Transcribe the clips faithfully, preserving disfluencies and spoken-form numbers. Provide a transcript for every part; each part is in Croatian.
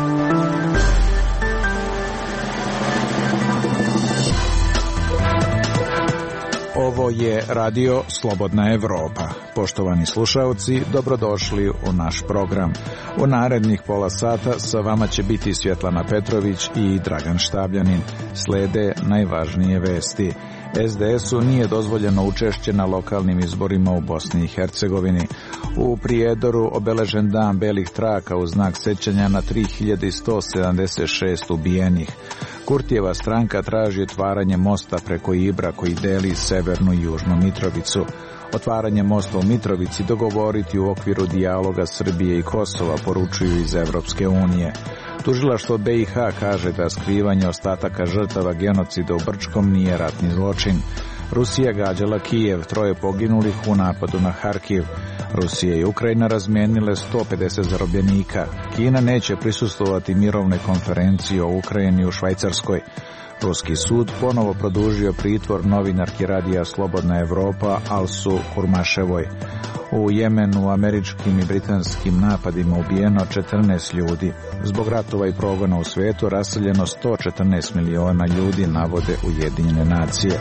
Ovo je Radio Slobodna Evropa. Poštovani slušaoci, dobrodošli u naš program. U narednih pola sata sa vama će biti Svjetlana Petrović i Dragan Štabljanin. Slede najvažnije vesti. es de esu nije dozvoljeno učešće na lokalnim izborima u Bosni i Hercegovini. U Prijedoru obeležen dan belih traka u znak sećanja na tri hiljade sto sedamdeset šest ubijenih. Kurtijeva stranka traži otvaranje mosta preko Ibra koji deli severnu i južnu Mitrovicu. Otvaranje mosta u Mitrovici dogovoriti u okviru dijaloga Srbije i Kosova, poručuju iz Evropske unije. Tužilaštvo be i ha kaže da skrivanje ostataka žrtava genocida u Brčkom nije ratni zločin. Rusija gađala Kijev, troje poginulih u napadu na Harkiv. Rusija i Ukrajina razmijenile sto pedeset zarobljenika. Kina neće prisustvovati mirovnoj konferenciji o Ukrajini u Švajcarskoj. Ruski sud ponovo produžio pritvor novinarki radija Slobodna Evropa Alsu Kurmaševoj. U Jemenu američkim i britanskim napadima ubijeno četrnaest ljudi. Zbog ratova i progona u svijetu raseljeno sto četrnaest miliona ljudi, navode Ujedinjene nacije.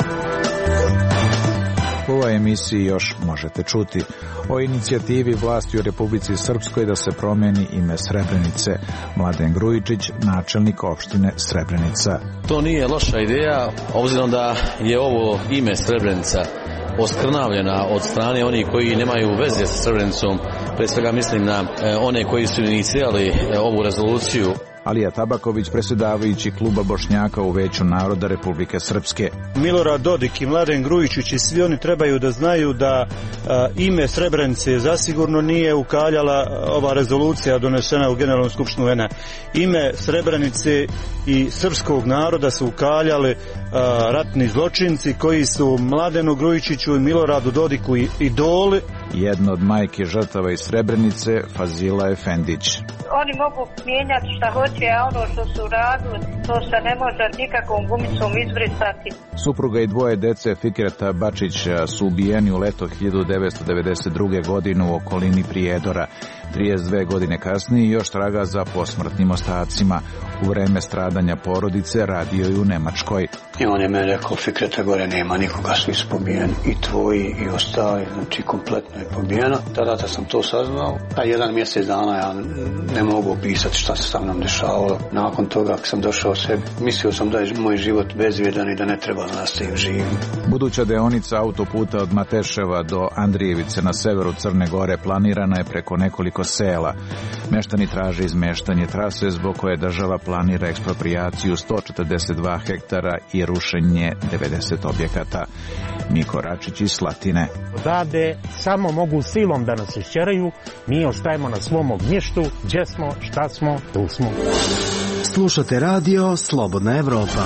U ovoj emisiji još možete čuti o inicijativi vlasti u Republici Srpskoj da se promijeni ime Srebrenice. Mladen Grujičić, načelnik opštine Srebrenica. To nije loša ideja, obzirom da je ovo ime Srebrenica oskrnavljena od strane onih koji nemaju veze sa Srebrenicom. Pre svega mislim na one koji su inicirali ovu rezoluciju. Alija Tabaković, predsjedavajući kluba Bošnjaka u Veću naroda Republike Srpske. Milorad Dodik i Mladen Grujičić i svi oni trebaju da znaju da a, ime Srebrenice zasigurno nije ukaljala ova rezolucija donesena u Generalnom skupštinu u en a. Ime Srebrenice i srpskog naroda su ukaljali a, ratni zločinci koji su Mladenu Grujičiću i Miloradu Dodiku i idoli. Jedna od majki žrtava iz Srebrenice, Fazila Efendić. Oni mogu mijenjati šta hoće, a ono što su radili, to se ne može nikakvom gumicom izbrisati. Supruga i dvoje dece Fikreta Bačića su ubijeni u leto hiljadu devetsto devedeset druge. godine u okolini Prijedora. trideset dve godine kasnije još traga za posmrtnim ostacima. U vreme stradanja porodice radio je u Nemačkoj. I on je meni rekao, Fikreta gore nema nikoga, svi su pobijeni, i tvoji i ostali, znači kompletno je pobijeno. Tada sam to saznao, a jedan mjesec dana ja ne mogu opisati šta se sa mnom dešavalo. Nakon toga kad sam došao sebi, mislio sam da je moj život bezvrijedan i da ne treba da nastavim živim. Buduća deonica autoputa od Mateševa do Andrijevice na severu Crne Gore planirana je preko nekoliko sela. Meštani traže izmeštanje trase zbog koje država planira eksproprijaciju sto četrdeset dva hektara i rušenje devedeset objekata. Miko Račić iz Slatine. Odavde samo mogu silom da nas išćeraju, mi ostajemo na svom ognjištu, gdje smo, šta smo, tu smo. Slušate radio Slobodna Evropa.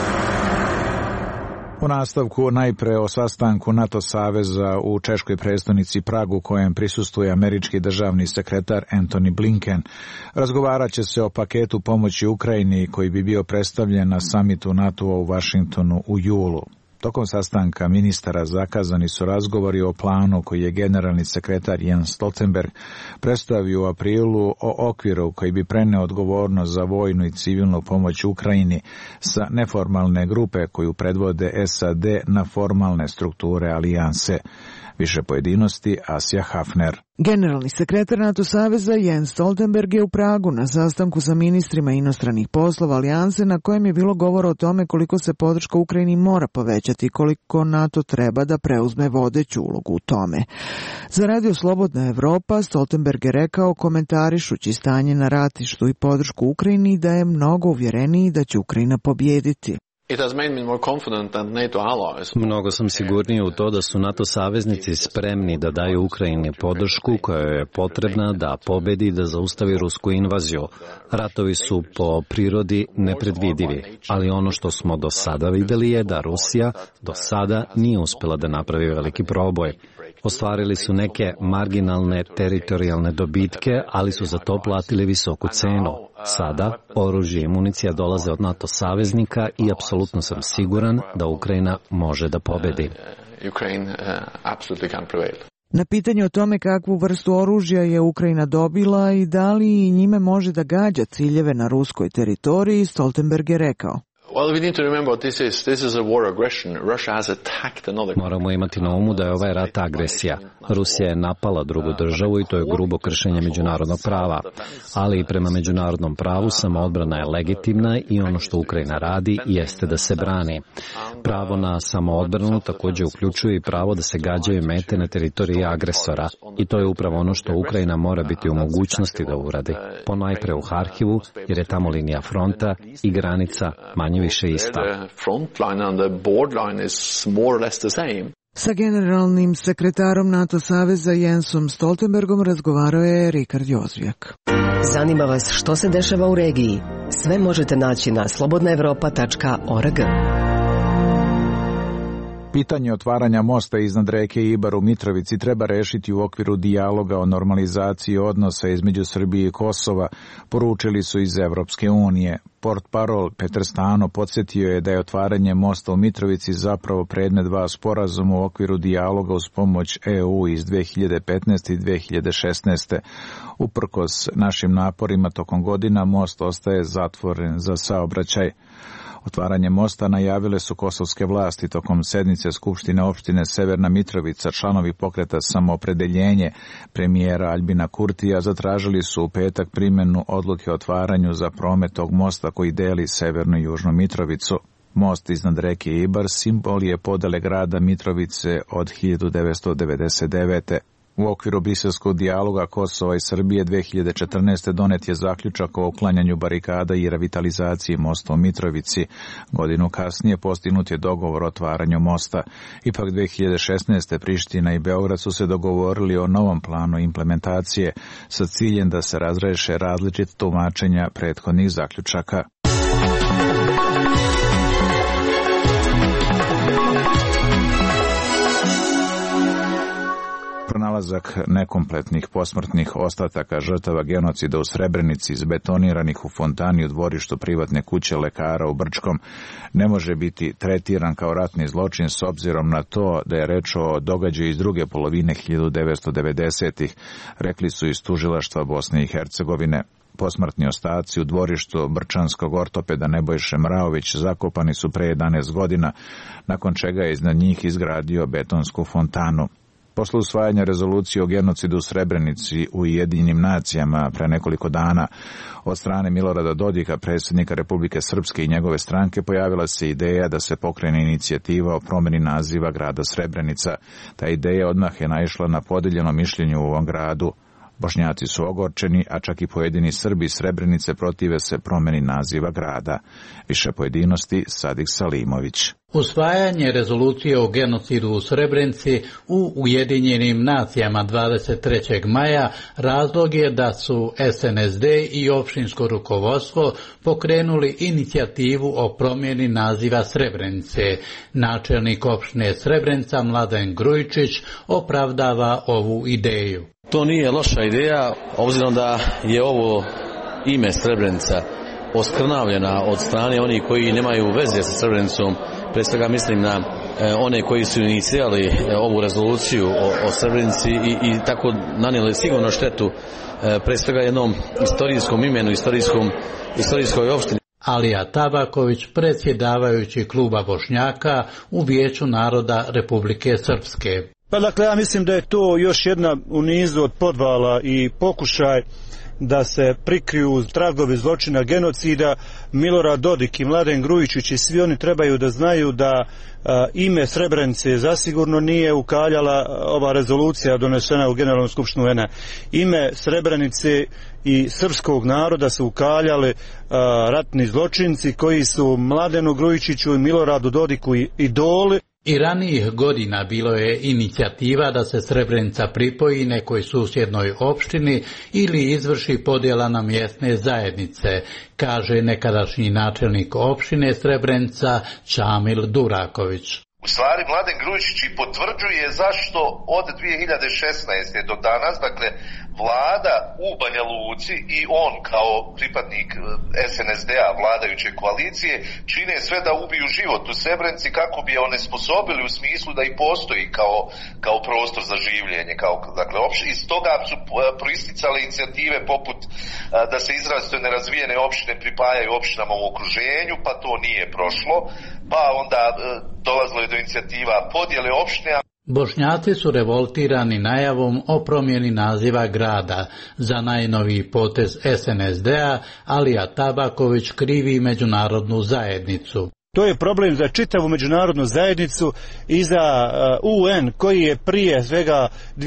U nastavku najpre o sastanku NATO saveza u češkoj prestonici Pragu kojem prisustvuje američki državni sekretar Antony Blinken. Razgovarat će se o paketu pomoći Ukrajini koji bi bio predstavljen na samitu NATO-a u Vašingtonu u julu. Tokom sastanka ministara zakazani su razgovori o planu koji je generalni sekretar Jens Stoltenberg predstavio u aprilu o okviru koji bi preneo odgovornost za vojnu i civilnu pomoć Ukrajini sa neformalne grupe koju predvode es a de na formalne strukture alijanse. Više pojedinosti Asja Hafner. Generalni sekretar NATO saveza Jens Stoltenberg je u Pragu na sastanku sa ministrima inostranih poslova alijanse na kojem je bilo govora o tome koliko se podrška Ukrajini mora povećati i koliko NATO treba da preuzme vodeću ulogu u tome. Za Radio Slobodna Evropa Stoltenberg je rekao komentarišući stanje na ratištu i podršku Ukrajini da je mnogo uvjereniji da će Ukrajina pobjediti. Mnogo sam sigurniji u to da su NATO saveznici spremni da daju Ukrajini podršku koja je potrebna da pobedi i da zaustavi rusku invaziju. Ratovi su po prirodi nepredvidivi, ali ono što smo do sada vidjeli je da Rusija do sada nije uspjela da napravi veliki proboj. Ostvarili su neke marginalne teritorijalne dobitke, ali su za to platili visoku cenu. Sada oružje i municija dolaze od NATO saveznika i apsolutno sam siguran da Ukrajina može da pobedi. Na pitanje o tome kakvu vrstu oružja je Ukrajina dobila i da li njime može da gađa ciljeve na ruskoj teritoriji, Stoltenberg je rekao: Moramo imati na umu da je ovaj rat agresija. Rusija je napala drugu državu i to je grubo kršenje međunarodnog prava. Ali i prema međunarodnom pravu samoodbrana je legitimna i ono što Ukrajina radi jeste da se brani. Pravo na samoodbranu također uključuje i pravo da se gađaju mete na teritoriji agresora. I to je upravo ono što Ukrajina mora biti u mogućnosti da uradi. Ponajpre u Harkivu, jer je tamo linija fronta i granica manje više ista. Sa generalnim sekretarom NATO saveza Jensom Stoltenbergom razgovarao je Rikard Jozvijak. Zanima vas što se dešava u regiji? Sve možete naći na slobodna evropa tačka org. Pitanje otvaranja mosta iznad reke Ibar u Mitrovici treba rešiti u okviru dijaloga o normalizaciji odnosa između Srbije i Kosova, poručili su iz Evropske unije. Portparol Petar Stano podsjetio je da je otvaranje mosta u Mitrovici zapravo predmet dva sporazuma u okviru dijaloga uz pomoć E U iz dve hiljade petnaeste i dve hiljade šesnaeste. Uprkos našim naporima tokom godina most ostaje zatvoren za saobraćaj. Otvaranje mosta najavile su kosovske vlasti tokom sednice Skupštine opštine Severna Mitrovica. Članovi pokreta Samoopredeljenje premijera Aljbina Kurtija zatražili su u petak primjenu odluke o otvaranju za promet tog mosta koji deli Severnu i Južnu Mitrovicu. Most iznad reke Ibar simbol je podele grada Mitrovice od hiljadu devetsto devedeset devete. U okviru briselskog dijaloga Kosova i Srbije dve hiljade četrnaeste donet je zaključak o uklanjanju barikada i revitalizaciji mosta u Mitrovici. Godinu kasnije postignut je dogovor o otvaranju mosta. Ipak dve hiljade šesnaeste Priština i Beograd su se dogovorili o novom planu implementacije sa ciljem da se razreše različite tumačenja prethodnih zaključaka. Pronalazak nekompletnih posmrtnih ostataka žrtava genocida u Srebrenici izbetoniranih u fontani u dvorištu privatne kuće lekara u Brčkom ne može biti tretiran kao ratni zločin s obzirom na to da je reč o događaju iz druge polovine hiljadu devetsto devedesetih, rekli su iz tužilaštva Bosne i Hercegovine. Posmrtni ostaci u dvorištu brčanskog ortopeda Nebojše Mraović zakopani su pre jedanaest godina, nakon čega je iznad njih izgradio betonsku fontanu. Posle usvajanja rezolucije o genocidu u Srebrenici u Ujedinjenim nacijama pre nekoliko dana od strane Milorada Dodika, predsjednika Republike Srpske i njegove stranke, pojavila se ideja da se pokrene inicijativa o promjeni naziva grada Srebrenica. Ta ideja odmah je naišla na podeljeno mišljenje u ovom gradu. Bošnjaci su ogorčeni, a čak i pojedini Srbi iz Srebrenice protive se promjeni naziva grada. Više pojedinosti Sadik Salimović. Usvajanje rezolucije o genocidu u Srebrenici u Ujedinjenim nacijama dvadeset trećeg maja razlog je da su S N S D i opštinsko rukovodstvo pokrenuli inicijativu o promjeni naziva Srebrenice. Načelnik opštine Srebrenica Mladen Grujičić opravdava ovu ideju. To nije loša ideja, obzirom da je ovo ime Srebrenica oskrnavljena od strane onih koji nemaju veze sa Srebrenicom. Pre svega mislim na e, one koji su inicirali e, ovu rezoluciju o, o Srebrenici i, i tako nanijeli sigurno štetu e, pre svega jednom istorijskom imenu, istorijskom, istorijskoj opštini. Alija Tabaković, predsjedavajući kluba Bošnjaka u Vijeću naroda Republike Srpske. Pa dakle, ja mislim da je to još jedna u nizu od podvala i pokušaj da se prikriju tragovi zločina genocida. Milorad Dodik i Mladen Grujičić i svi oni trebaju da znaju da a, ime Srebrenice zasigurno nije ukaljala ova rezolucija donesena u Generalnom skupštinu U N A. Ime Srebrenice i srpskog naroda su ukaljali a, ratni zločinci koji su Mladenu Grujičiću i Miloradu Dodiku i idoli. I ranijih godina bilo je inicijativa da se Srebrenica pripoji nekoj susjednoj opštini ili izvrši podjela na mjesne zajednice, kaže nekadašnji načelnik opštine Srebrenica Čamil Duraković. U stvari Mladen Grujičić i potvrđuje zašto od dvije hiljade šesnaeste do danas, dakle, vlada u Banja Luci i on kao pripadnik es en es de-a, vladajuće koalicije, čine sve da ubiju život u Srebrenici kako bi je onesposobili u smislu da i postoji kao, kao prostor za življenje. Kao, dakle, opš, iz toga su proisticale inicijative poput da se izrazito nerazvijene opštine pripajaju opštinama u okruženju, pa to nije prošlo, pa onda dolazilo je do inicijativa podjele opštine. Bošnjaci su revoltirani najavom o promjeni naziva grada. Za najnoviji potez es en es de-a Alija Tabaković krivi međunarodnu zajednicu. To je problem za čitavu međunarodnu zajednicu i za u en koji je prije svega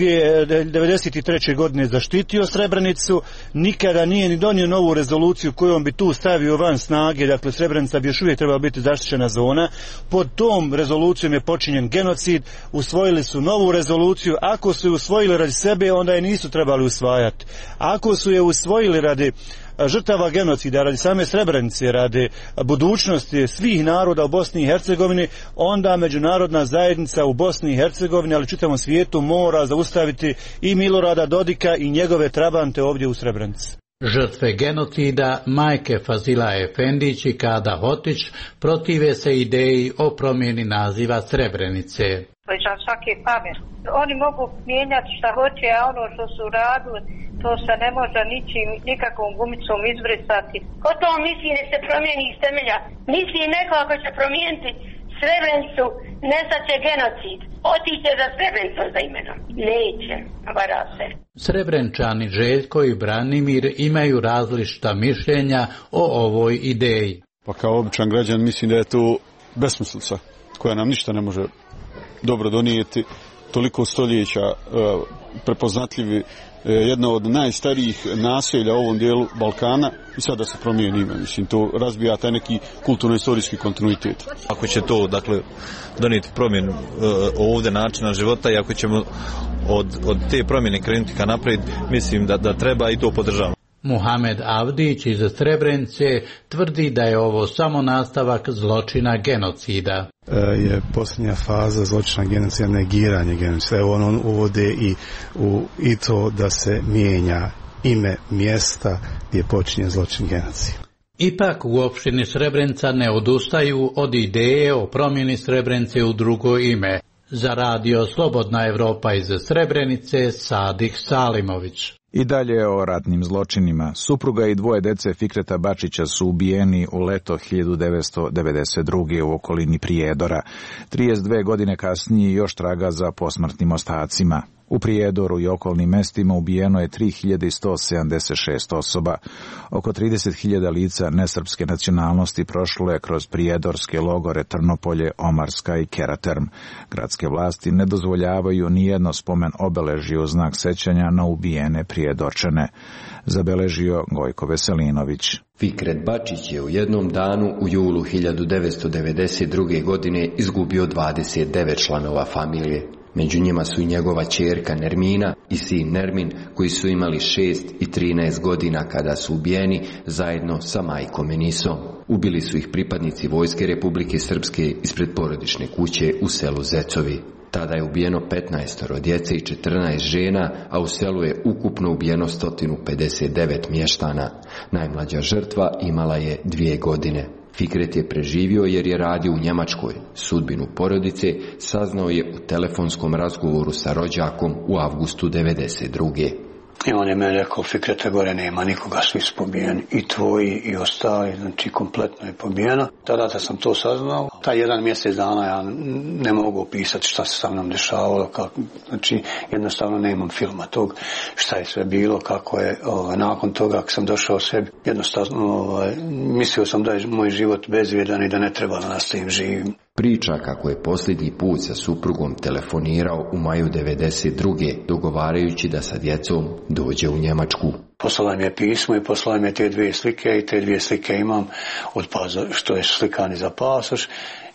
devedeset treće godine zaštitio Srebrenicu, nikada nije ni donio novu rezoluciju kojom bi tu stavio van snage, dakle Srebrenica bi još uvijek trebala biti zaštićena zona. Pod tom rezolucijom je počinjen genocid, usvojili su novu rezoluciju, ako su je usvojili radi sebe, onda je nisu trebali usvajati. Ako su je usvojili radi žrtava genocida, radi same Srebrenice, radi budućnosti svih naroda u Bosni i Hercegovini, onda međunarodna zajednica u Bosni i Hercegovini, ali čitavom svijetu, mora zaustaviti i Milorada Dodika i njegove trabante ovdje u Srebrenici. Žrtve genocida, majke Fazila Efendić i Kada Hotić, protive se ideji o promjeni naziva Srebrenice. Za svaki pamet. Oni mogu mijenjati šta hoće, a ono što su radili, to se ne može ničim, nikakvom gumicom izbrisati. Ko to misli da se promijeni iz temelja? Misli neko ako će promijeniti Srebrenicu, nestaće genocid. Otiće za Srebrenicom za imenom. Neće, vara se. Srebrenčani Željko i Branimir imaju različita mišljenja o ovoj ideji. Pa kao običan građan mislim da je to besmislica koja nam ništa ne može dobro donijeti. Toliko stoljeća prepoznatljivi, jedno od najstarijih naselja u ovom dijelu Balkana i sada se promijeni ime. Mislim, to razbija taj neki kulturno-istorijski kontinuitet. Ako će to, dakle, donijeti promjenu ovdje načina života i ako ćemo od, od te promjene krenuti ka naprijed, mislim da, da treba i to podržavamo. Muhamed Avdić iz Srebrenice tvrdi da je ovo samo nastavak zločina genocida. Je posljednja faza zločina genocida, negiranje genocida. Evo on uvode i, u, i to da se mijenja ime mjesta gdje počinje zločin genocida. Ipak u opštini Srebrenica ne odustaju od ideje o promjeni Srebrenice u drugo ime. Za radio Slobodna Evropa iz Srebrenice, Sadih Salimović. I dalje o ratnim zločinima. Supruga i dvoje dece Fikreta Bačića su ubijeni u leto hiljadu devetsto devedeset druge u okolini Prijedora. trideset dve godine kasnije još traga za posmrtnim ostacima. U Prijedoru i okolnim mestima ubijeno je tri hiljade sto sedamdeset šest osoba. Oko trideset hiljada lica nesrpske nacionalnosti prošlo je kroz prijedorske logore Trnopolje, Omarska i Keraterm. Gradske vlasti ne dozvoljavaju nijedno spomen obeležje u znak sećanja na ubijene Prijedorčane. Zabeležio Gojko Veselinović. Fikret Bačić je u jednom danu u julu hiljadu devetsto devedeset druge. godine izgubio dvadeset devet članova familije. Među njima su i njegova ćerka Nermina i sin Nermin, koji su imali šest i trinaest godina kada su ubijeni zajedno sa majkom Enisom. Ubili su ih pripadnici Vojske Republike Srpske ispred porodične kuće u selu Zecovi. Tada je ubijeno petnaest djece i četrnaest žena, a u selu je ukupno ubijeno sto pedeset devet mještana. Najmlađa žrtva imala je dvije godine. Fikret je preživio jer je radio u Njemačkoj. Sudbinu porodice saznao je u telefonskom razgovoru sa rođakom u avgustu devedeset druge. I on je meni rekao, Fikrete, gore nema nikoga, svi su pobijeni, i tvoji i ostali, znači kompletno je pobijeno. Tada da sam to saznao, taj jedan mjesec dana ja ne mogu opisati šta se sa mnom dešavalo, kako, znači jednostavno nemam filma tog, šta je sve bilo, kako je, ovaj, nakon toga ako sam došao sebi, jednostavno ovaj, mislio sam da je moj život bezvrijedan i da ne treba da nastavim živim. Priča kako je posljednji put sa suprugom telefonirao u maju devedeset druge. dogovarajući da sa djecom dođe u Njemačku. Poslala mi je pismo i poslala mi je te dvije slike i te dvije slike imam od paza, što je slikani za pasoš,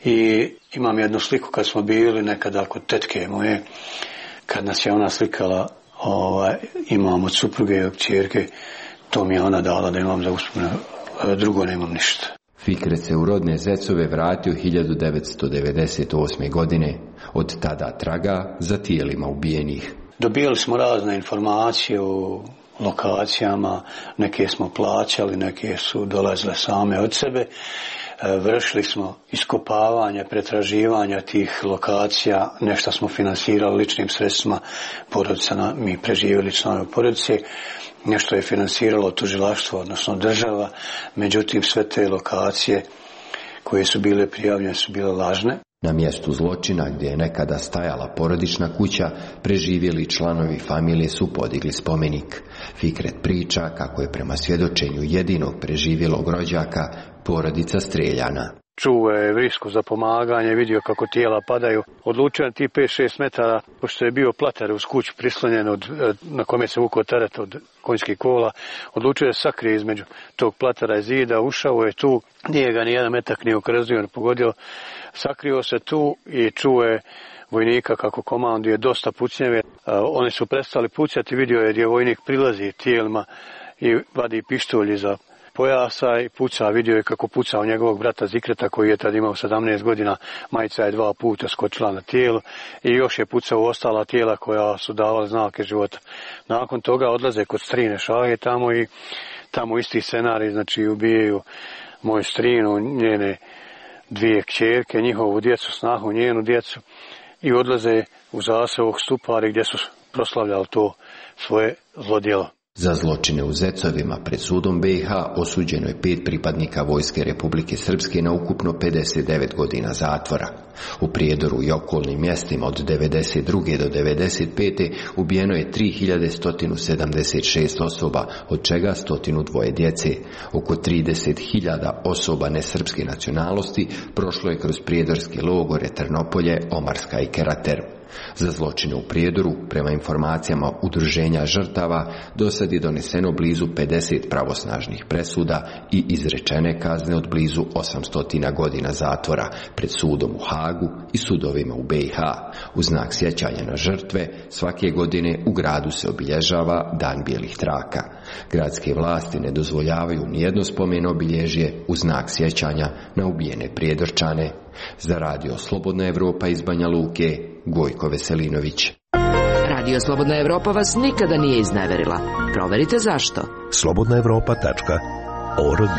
i imam jednu sliku kad smo bili nekada kod tetke moje, kad nas je ona slikala, ovaj, imam od supruge i od ćerke, to mi je ona dala da imam za uspomenu, drugo nemam ništa. Fikret se u rodne Zecove vratio hiljadu devetsto devedeset osme. godine. Od tada traga za tijelima ubijenih. Dobijali smo razne informacije o lokacijama, neke smo plaćali, neke su dolazile same od sebe. Vršili smo iskopavanje, pretraživanja tih lokacija, nešto smo finansirali ličnim sredstvima porodica, mi preživjeli članovi porodice, nešto je finansiralo tužilaštvo, odnosno država, međutim sve te lokacije koje su bile prijavljene su bile lažne. Na mjestu zločina, gdje je nekada stajala porodična kuća, preživjeli članovi familije su podigli spomenik. Fikret priča kako je prema svjedočenju jedinog preživjelog rođaka porodica streljana. Čuo je vrisku za pomaganje, vidio kako tijela padaju. Odlučio na ti pet šest metara, pošto je bio plater uz kuću prislonjen od, na kome se vukao teret od konjskih kola, odlučio je sakrije između tog platera i zida, ušao je tu, nije ga ni jedan metak nije ukrezio, ne pogodio, sakrio se tu i čuo je vojnika kako komanduje dosta pucnjeve. Oni su prestali pucati, vidio je gdje vojnik prilazi tijelima i vadi pištolj iza pojasa i puca, vidio je kako puca u njegovog brata Zikreta koji je tad imao sedamnaest godina, majica je dva puta skočila na tijelo i još je pucao u ostala tijela koja su davala znake života. Nakon toga odlaze kod strine Šahe tamo i tamo isti scenarij, znači ubijaju moju strinu, njene dvije kćerke, njihovu djecu, snahu, njenu djecu i odlaze u zaseok Stupari gdje su proslavljali to svoje zlodjelo. Za zločine u Zecovima pred sudom B i H osuđeno je pet pripadnika Vojske Republike Srpske na ukupno pedeset devet godina zatvora. U Prijedoru i okolnim mjestima od devedeset druge do devedeset pete ubijeno je tri hiljade sto sedamdeset šest osoba, od čega sto dva djece. Oko trideset hiljada osoba nesrpske nacionalnosti prošlo je kroz prijedorske logore Trnopolje, Omarska i Kerater. Za zločine u Prijedoru, prema informacijama udruženja žrtava, do sad je doneseno blizu pedeset pravosnažnih presuda i izrečene kazne od blizu osamsto godina zatvora pred sudom u Hagu i sudovima u B i H. U znak sjećanja na žrtve, svake godine u gradu se obilježava Dan bijelih traka. Gradske vlasti ne dozvoljavaju nijedno spomen obilježje u znak sjećanja na ubijene Prijedorčane. Za radio Slobodna Evropa iz Banja Luke, Gojko Veselinović. Radio Slobodna Evropa vas nikada nije izneverila. Proverite zašto. slobodna evropa tačka org.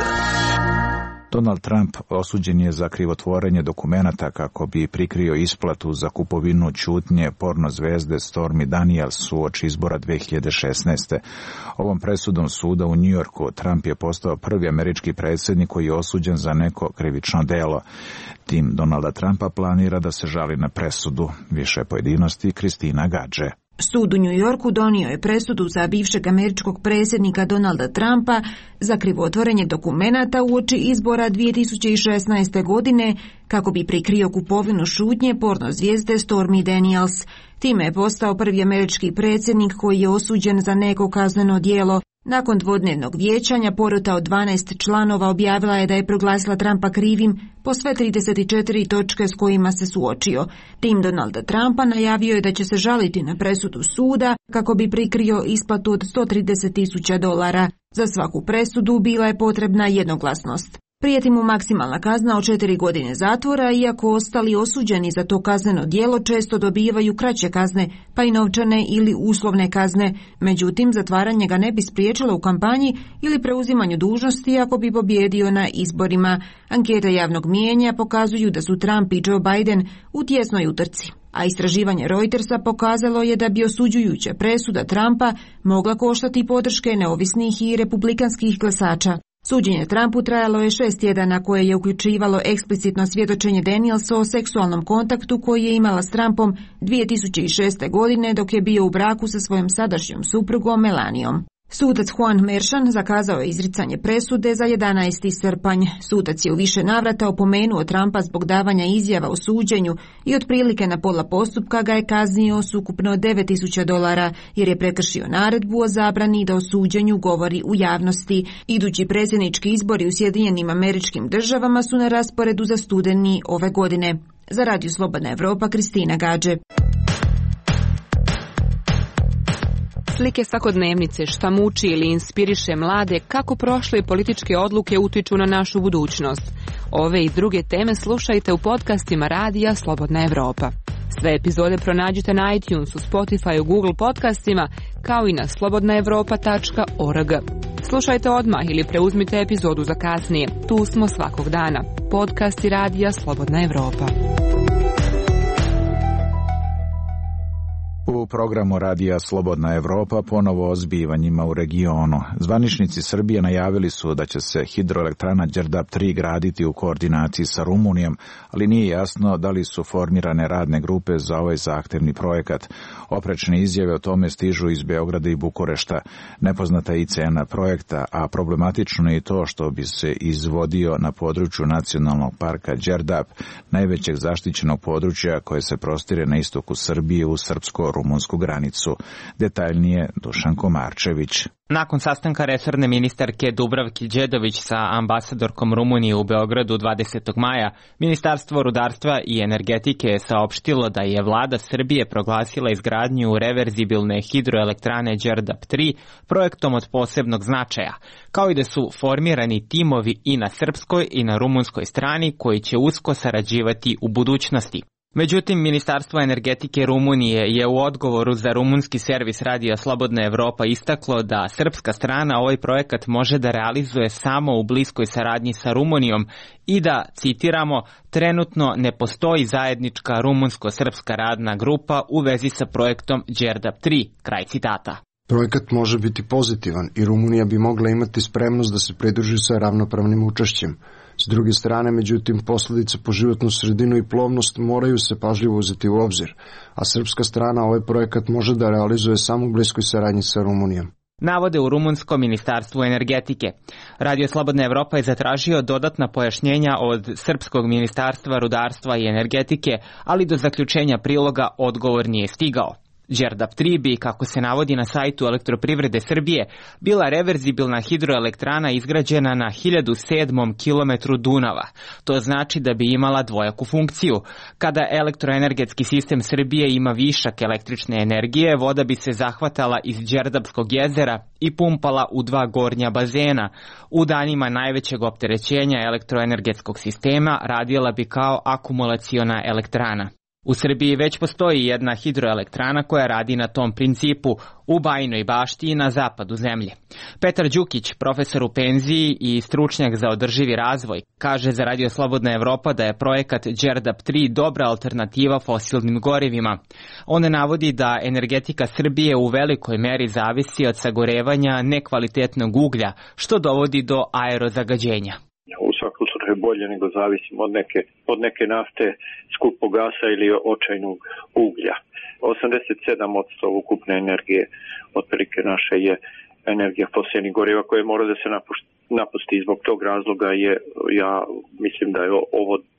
Donald Trump osuđen je za krivotvorenje dokumenata kako bi prikrio isplatu za kupovinu ćutnje porno zvezde Stormy Daniels uoči izbora dve hiljade šesnaeste. Ovom presudom suda u Njujorku Trump je postao prvi američki predsjednik koji je osuđen za neko krivično delo. Tim Donalda Trumpa planira da se žali na presudu. Više pojedinosti Kristina Gadže. Sud u Njujorku donio je presudu za bivšeg američkog predsjednika Donalda Trumpa za krivotvorenje dokumenata uoči izbora dvije tisuće šesnaeste. godine kako bi prikrio kupovinu šutnje porno zvijezde Stormy Daniels. Time je postao prvi američki predsjednik koji je osuđen za neko kazneno djelo. Nakon dvodnevnog vijećanja porota od dvanaest članova objavila je da je proglasila Trumpa krivim po sve trideset četiri točke s kojima se suočio. Tim Donalda Trumpa najavio je da će se žaliti na presudu suda kako bi prikrio isplatu od sto trideset tisuća dolara. Za svaku presudu bila je potrebna jednoglasnost. Prijeti mu maksimalna kazna od četiri godine zatvora, iako ostali osuđeni za to kazneno djelo često dobivaju kraće kazne, pa i novčane ili uslovne kazne. Međutim, zatvaranje ga ne bi spriječilo u kampanji ili preuzimanju dužnosti ako bi pobjedio na izborima. Ankete javnog mijenja pokazuju da su Trump i Joe Biden u tjesnoj utrci. A istraživanje Reutersa pokazalo je da bi osuđujuća presuda Trumpa mogla koštati podrške neovisnih i republikanskih glasača. Suđenje Trumpu trajalo je šest tjedana koje je uključivalo eksplicitno svjedočenje Danielsa o seksualnom kontaktu koji je imala s Trumpom dvije tisuće šeste. godine dok je bio u braku sa svojom sadašnjom suprugom Melanijom. Sudac Juan Merchan zakazao je izricanje presude za jedanaesti srpanj. Sudac je u više navrata opomenuo Trumpa zbog davanja izjava o suđenju i otprilike na pola postupka ga je kaznio s ukupno devet tisuća dolara jer je prekršio naredbu o zabrani da o suđenju govori u javnosti. Idući predsjednički izbori u Sjedinjenim Američkim Državama su na rasporedu za studeni ove godine. Za Radio Slobodna Evropa, Kristina Gadže. Slike svakodnevnice, šta muči ili inspiriše mlade, kako prošle političke odluke utiču na našu budućnost. Ove i druge teme slušajte u podcastima Radija Slobodna Evropa. Sve epizode pronađite na iTunesu, Spotifyu, Google podcastima, kao i na slobodna evropa tačka org. Slušajte odmah ili preuzmite epizodu za kasnije. Tu smo svakog dana. Podcasti Radija Slobodna Evropa. U programu Radija Slobodna Evropa ponovo o zbivanjima u regionu. Zvaničnici Srbije najavili su da će se hidroelektrana Đerdap tri graditi u koordinaciji sa Rumunijom, ali nije jasno da li su formirane radne grupe za ovaj zahtevni projekat. Oprečne izjave o tome stižu iz Beograda i Bukurešta. Nepoznata je i cena projekta, a problematično je i to što bi se izvodio na području nacionalnog parka Đerdap, najvećeg zaštićenog područja koje se prostire na istoku Srbije u srpsko-rumunsku granicu. Detaljnije Dušan Komarčević. Nakon sastanka resorne ministarke Dubravki Đedović sa ambasadorkom Rumunije u Beogradu dvadesetog maja, Ministarstvo rudarstva i energetike je saopštilo da je vlada Srbije proglasila izgradnju reverzibilne hidroelektrane Đerdap tri projektom od posebnog značaja, kao i da su formirani timovi i na srpskoj i na rumunskoj strani koji će usko sarađivati u budućnosti. Međutim, Ministarstvo energetike Rumunije je u odgovoru za rumunski servis Radija Slobodna Evropa istaklo da srpska strana ovaj projekat može da realizuje samo u bliskoj saradnji sa Rumunijom i da, citiramo, trenutno ne postoji zajednička rumunsko-srpska radna grupa u vezi sa projektom Đerdap tri, kraj citata. Projekat može biti pozitivan i Rumunija bi mogla imati spremnost da se pridruži sa ravnopravnim učešćem. S druge strane, međutim, posljedice po životnu sredinu i plovnost moraju se pažljivo uzeti u obzir, a srpska strana ovaj projekat može da realizuje samo u bliskoj saradnji sa Rumunijom. Navode u rumunskom ministarstvu energetike. Radio Slobodna Evropa je zatražio dodatna pojašnjenja od srpskog ministarstva rudarstva i energetike, ali do zaključenja priloga odgovor nije stigao. Đerdap tri bi, kako se navodi na sajtu Elektroprivrede Srbije, bila reverzibilna hidroelektrana izgrađena na hiljadu sedmom kilometru Dunava. To znači da bi imala dvojaku funkciju. Kada elektroenergetski sistem Srbije ima višak električne energije, voda bi se zahvatala iz Đerdapskog jezera i pumpala u dva gornja bazena. U danima najvećeg opterećenja elektroenergetskog sistema radila bi kao akumulaciona elektrana. U Srbiji već postoji jedna hidroelektrana koja radi na tom principu u Bajinoj Bašti i na zapadu zemlje. Petar Đukić, profesor u penziji i stručnjak za održivi razvoj, kaže za Radio Slobodna Evropa da je projekat Đerdap tri dobra alternativa fosilnim gorivima. On navodi da energetika Srbije u velikoj meri zavisi od sagorevanja nekvalitetnog uglja, što dovodi do aerozagađenja. U svakom slučaju bolje nego zavisimo od neke, od neke nafte, skupog gasa ili očajnog uglja. osamdeset sedam posto ukupne energije otprilike naše je energija fosilnih goriva koje mora da se napusti i zbog tog razloga je, ja mislim da je ovo uh,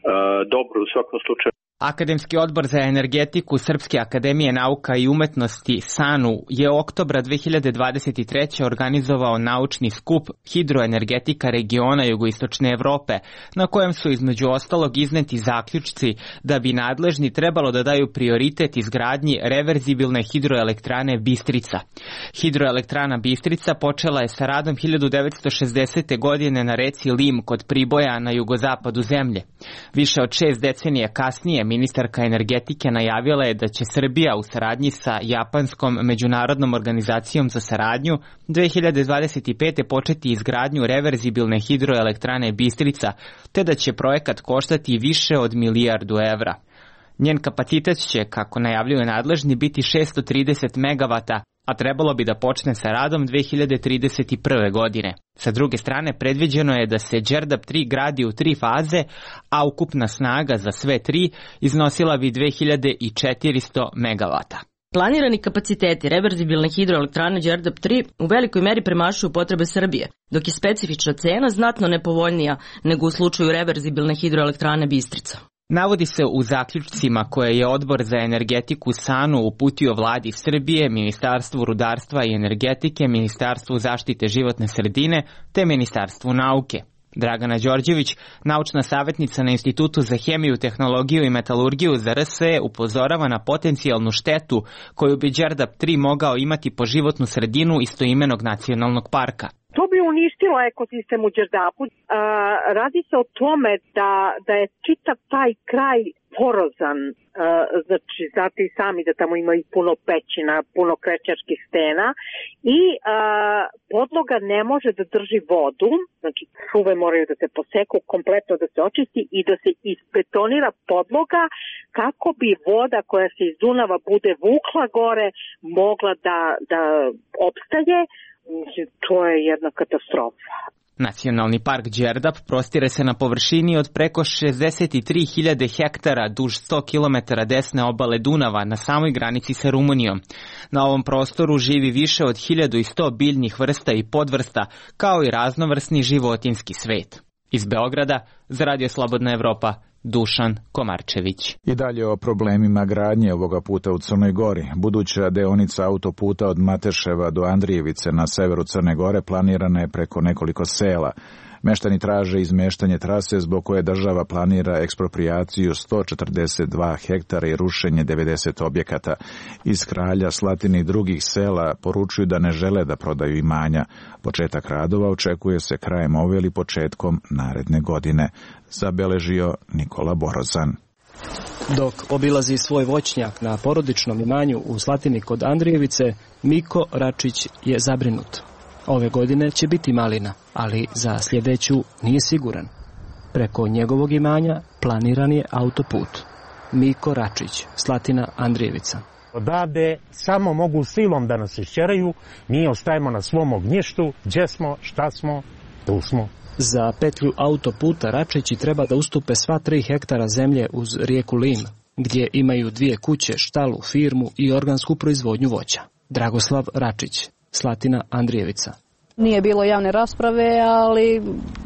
dobro u svakom slučaju. Akademski odbor za energetiku Srpske akademije nauka i umetnosti SANU je oktobra dve hiljade dvadeset treće. organizovao naučni skup Hidroenergetika regiona jugoistočne Evrope, na kojem su između ostalog izneti zaključci da bi nadležni trebalo da daju prioritet izgradnji reverzibilne hidroelektrane Bistrica. Hidroelektrana Bistrica počela je sa radom hiljadu devetsto šezdesete. godine na reci Lim kod Priboja na jugozapadu zemlje. Više od šest decenija kasnije ministarka energetike najavila je da će Srbija u saradnji sa Japanskom međunarodnom organizacijom za saradnju dve hiljade dvadeset pete. početi izgradnju reverzibilne hidroelektrane Bistrica, te da će projekat koštati više od milijardu evra. Njen kapacitet će, kako najavljuju nadležni, biti šesto trideset megavata, a trebalo bi da počne sa radom dve hiljade trideset prve. godine. Sa druge strane, predviđeno je da se Đerdap tri gradi u tri faze, a ukupna snaga za sve tri iznosila bi dve hiljade četiristo megavata. Planirani kapaciteti reverzibilne hidroelektrane Đerdap tri u velikoj meri premašuju potrebe Srbije, dok je specifična cena znatno nepovoljnija nego u slučaju reverzibilne hidroelektrane Bistrica. Navodi se u zaključcima koje je Odbor za energetiku SANU uputio vladi Srbije, Ministarstvu rudarstva i energetike, Ministarstvu zaštite životne sredine te Ministarstvu nauke. Dragana Đorđević, naučna savjetnica na Institutu za hemiju, tehnologiju i metalurgiju za R S E, upozorava na potencijalnu štetu koju bi Đerdap tri mogao imati po životnu sredinu istoimenog nacionalnog parka. To bi uništilo ekosistem u Đerdapu. A, radi se o tome da, da je čitav taj kraj porozan, a, znači znate i sami da tamo ima i puno pećina, puno krečarskih stena i a, podloga ne može da drži vodu, znači šuve moraju da se poseku, kompletno da se očisti i da se isbetonira podloga kako bi voda koja se iz Dunava bude vukla gore mogla da, da opstaje. To je jedna katastrofa. Nacionalni park Đerdap prostire se na površini od preko šezdeset tri hiljade hektara duž sto kilometara desne obale Dunava na samoj granici sa Rumunijom. Na ovom prostoru živi više od hiljadu sto biljnih vrsta i podvrsta, kao i raznovrsni životinjski svet. Iz Beograda, za Radio Slobodna Evropa, Dušan Komarčević. I dalje o problemima gradnje ovoga puta u Crnoj Gori. Buduća deonica autoputa od Mateševa do Andrijevice na severu Crne Gore planirana je preko nekoliko sela. Meštani traže izmeštanje trase zbog koje država planira eksproprijaciju sto četrdeset dva hektara i rušenje devedeset objekata. Iz Kralja, Slatine i drugih sela poručuju da ne žele da prodaju imanja. Početak radova očekuje se krajem ove ili početkom naredne godine, zabeležio Nikola Borozan. Dok obilazi svoj voćnjak na porodičnom imanju u Slatini kod Andrijevice, Miko Račić je zabrinut. Ove godine će biti malina, ali za sljedeću nije siguran. Preko njegovog imanja planiran je autoput. Miko Račić, Slatina, Andrijevica. Odavde samo mogu silom da nas išćeraju, mi ostajemo na svom ognjištu, gdje smo, šta smo, tu smo. Za petlju autoputa Račići treba da ustupe sva tri hektara zemlje uz rijeku Lim, gdje imaju dvije kuće, štalu, firmu i organsku proizvodnju voća. Dragoslav Račić, Slatina, Andrijevica. Nije bilo javne rasprave, ali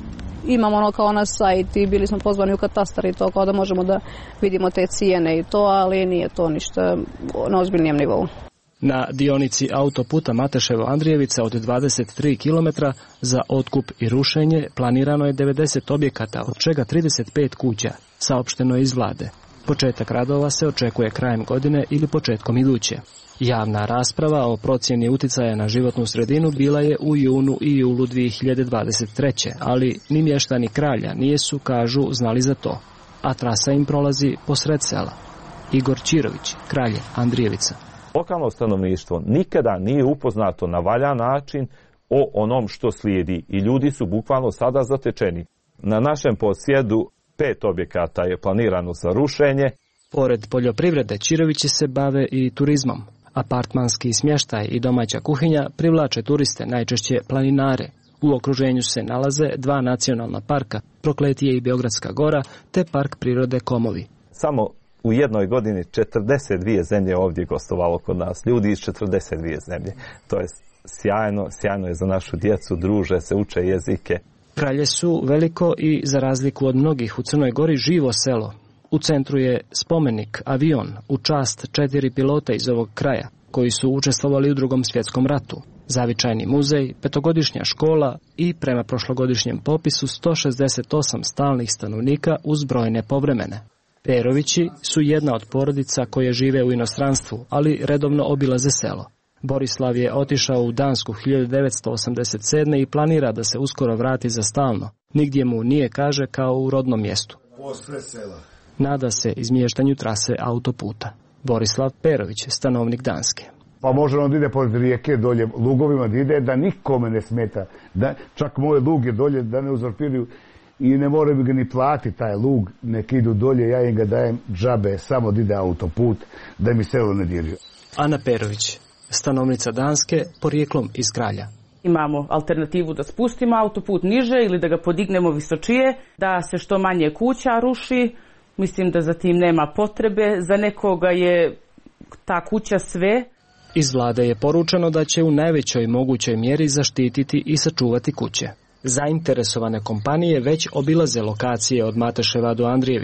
imamo ono kao na sajt i bili smo pozvani u katastar i to kao da možemo da vidimo te cijene i to, ali nije to ništa na ozbiljnijem nivou. Na dionici autoputa Mateševo-Andrijevica od dvadeset tri kilometra za otkup i rušenje planirano je devedeset objekata, od čega trideset pet kuća, saopšteno je iz vlade. Početak radova se očekuje krajem godine ili početkom iduće. Javna rasprava o procjeni uticaja na životnu sredinu bila je u junu i julu dvije hiljade dvadeset treće. ali ni mještani Kralja nijesu, kažu, znali za to, a trasa im prolazi posred sela. Igor Čirović, Kralje, Andrijevica. Lokalno stanovništvo nikada nije upoznato na valjan način o onom što slijedi i ljudi su bukvalno sada zatečeni. Na našem posjedu pet objekata je planirano za rušenje. Pored poljoprivrede, Čirovići se bave i turizmom. Apartmanski smještaj i domaća kuhinja privlače turiste, najčešće planinare. U okruženju se nalaze dva nacionalna parka, Prokletije i Beogradska gora, te park prirode Komovi. Samo u jednoj godini četrdeset dvije zemlje ovdje gostovalo kod nas, ljudi iz četrdeset dvije zemlje. To je sjajno, sjajno je za našu djecu, druže se, uče jezike. Kralje su veliko i, za razliku od mnogih u Crnoj Gori, živo selo. U centru je spomenik, avion, u čast četiri pilota iz ovog kraja, koji su učestvovali u Drugom svjetskom ratu. Zavičajni muzej, petogodišnja škola i, prema prošlogodišnjem popisu, sto šezdeset osam stalnih stanovnika uz brojne povremene. Perovići su jedna od porodica koje žive u inostranstvu, ali redovno obilaze selo. Borislav je otišao u Dansku hiljadu devetsto osamdeset sedme. i planira da se uskoro vrati za stalno. Nigdje mu nije, kaže, kao u rodnom mjestu. Posle sela. Nada se izmještanju trase autoputa. Borislav Perović, stanovnik Danske. Pa može on da ide pored rijeke dolje lugovima, da ide da nikome ne smeta. Da, čak moje luge dolje da ne uzurpiraju i ne moraju bi ga ni platiti taj lug, nek idu dolje, ja im ga dajem džabe, samo da ide autoput, da mi selo ne diraju. Ana Perović, stanovnica Danske, porijeklom iz Kralja. Imamo alternativu da spustimo autoput niže ili da ga podignemo visočije, da se što manje kuća ruši. Mislim da za tim nema potrebe. Za nekoga je ta kuća sve. Iz vlade je poručeno da će u najvećoj mogućoj mjeri zaštititi i sačuvati kuće. Zainteresovane kompanije već obilaze lokacije od Mateševa do Andrijevice.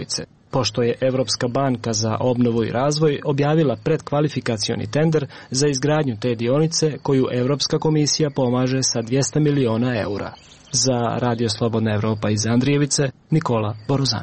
pošto je Evropska banka za obnovu i razvoj objavila predkvalifikacioni tender za izgradnju te dionice koju Evropska komisija pomaže sa dvjesto miliona eura. Za Radio Slobodna Evropa iz Andrijevice, Nikola Boruzan.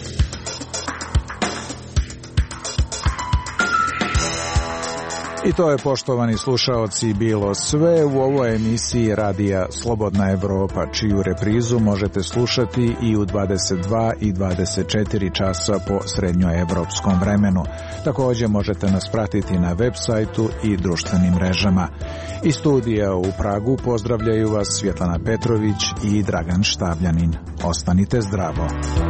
I to je, poštovani slušaoci, bilo sve u ovoj emisiji Radija Slobodna Evropa, čiju reprizu možete slušati i u dvadeset dva i dvadeset četiri časa po srednjoevropskom vremenu. Također možete nas pratiti na web sajtu i društvenim mrežama. Iz studija u Pragu pozdravljaju vas Svjetlana Petrović i Dragan Štabljanin. Ostanite zdravo.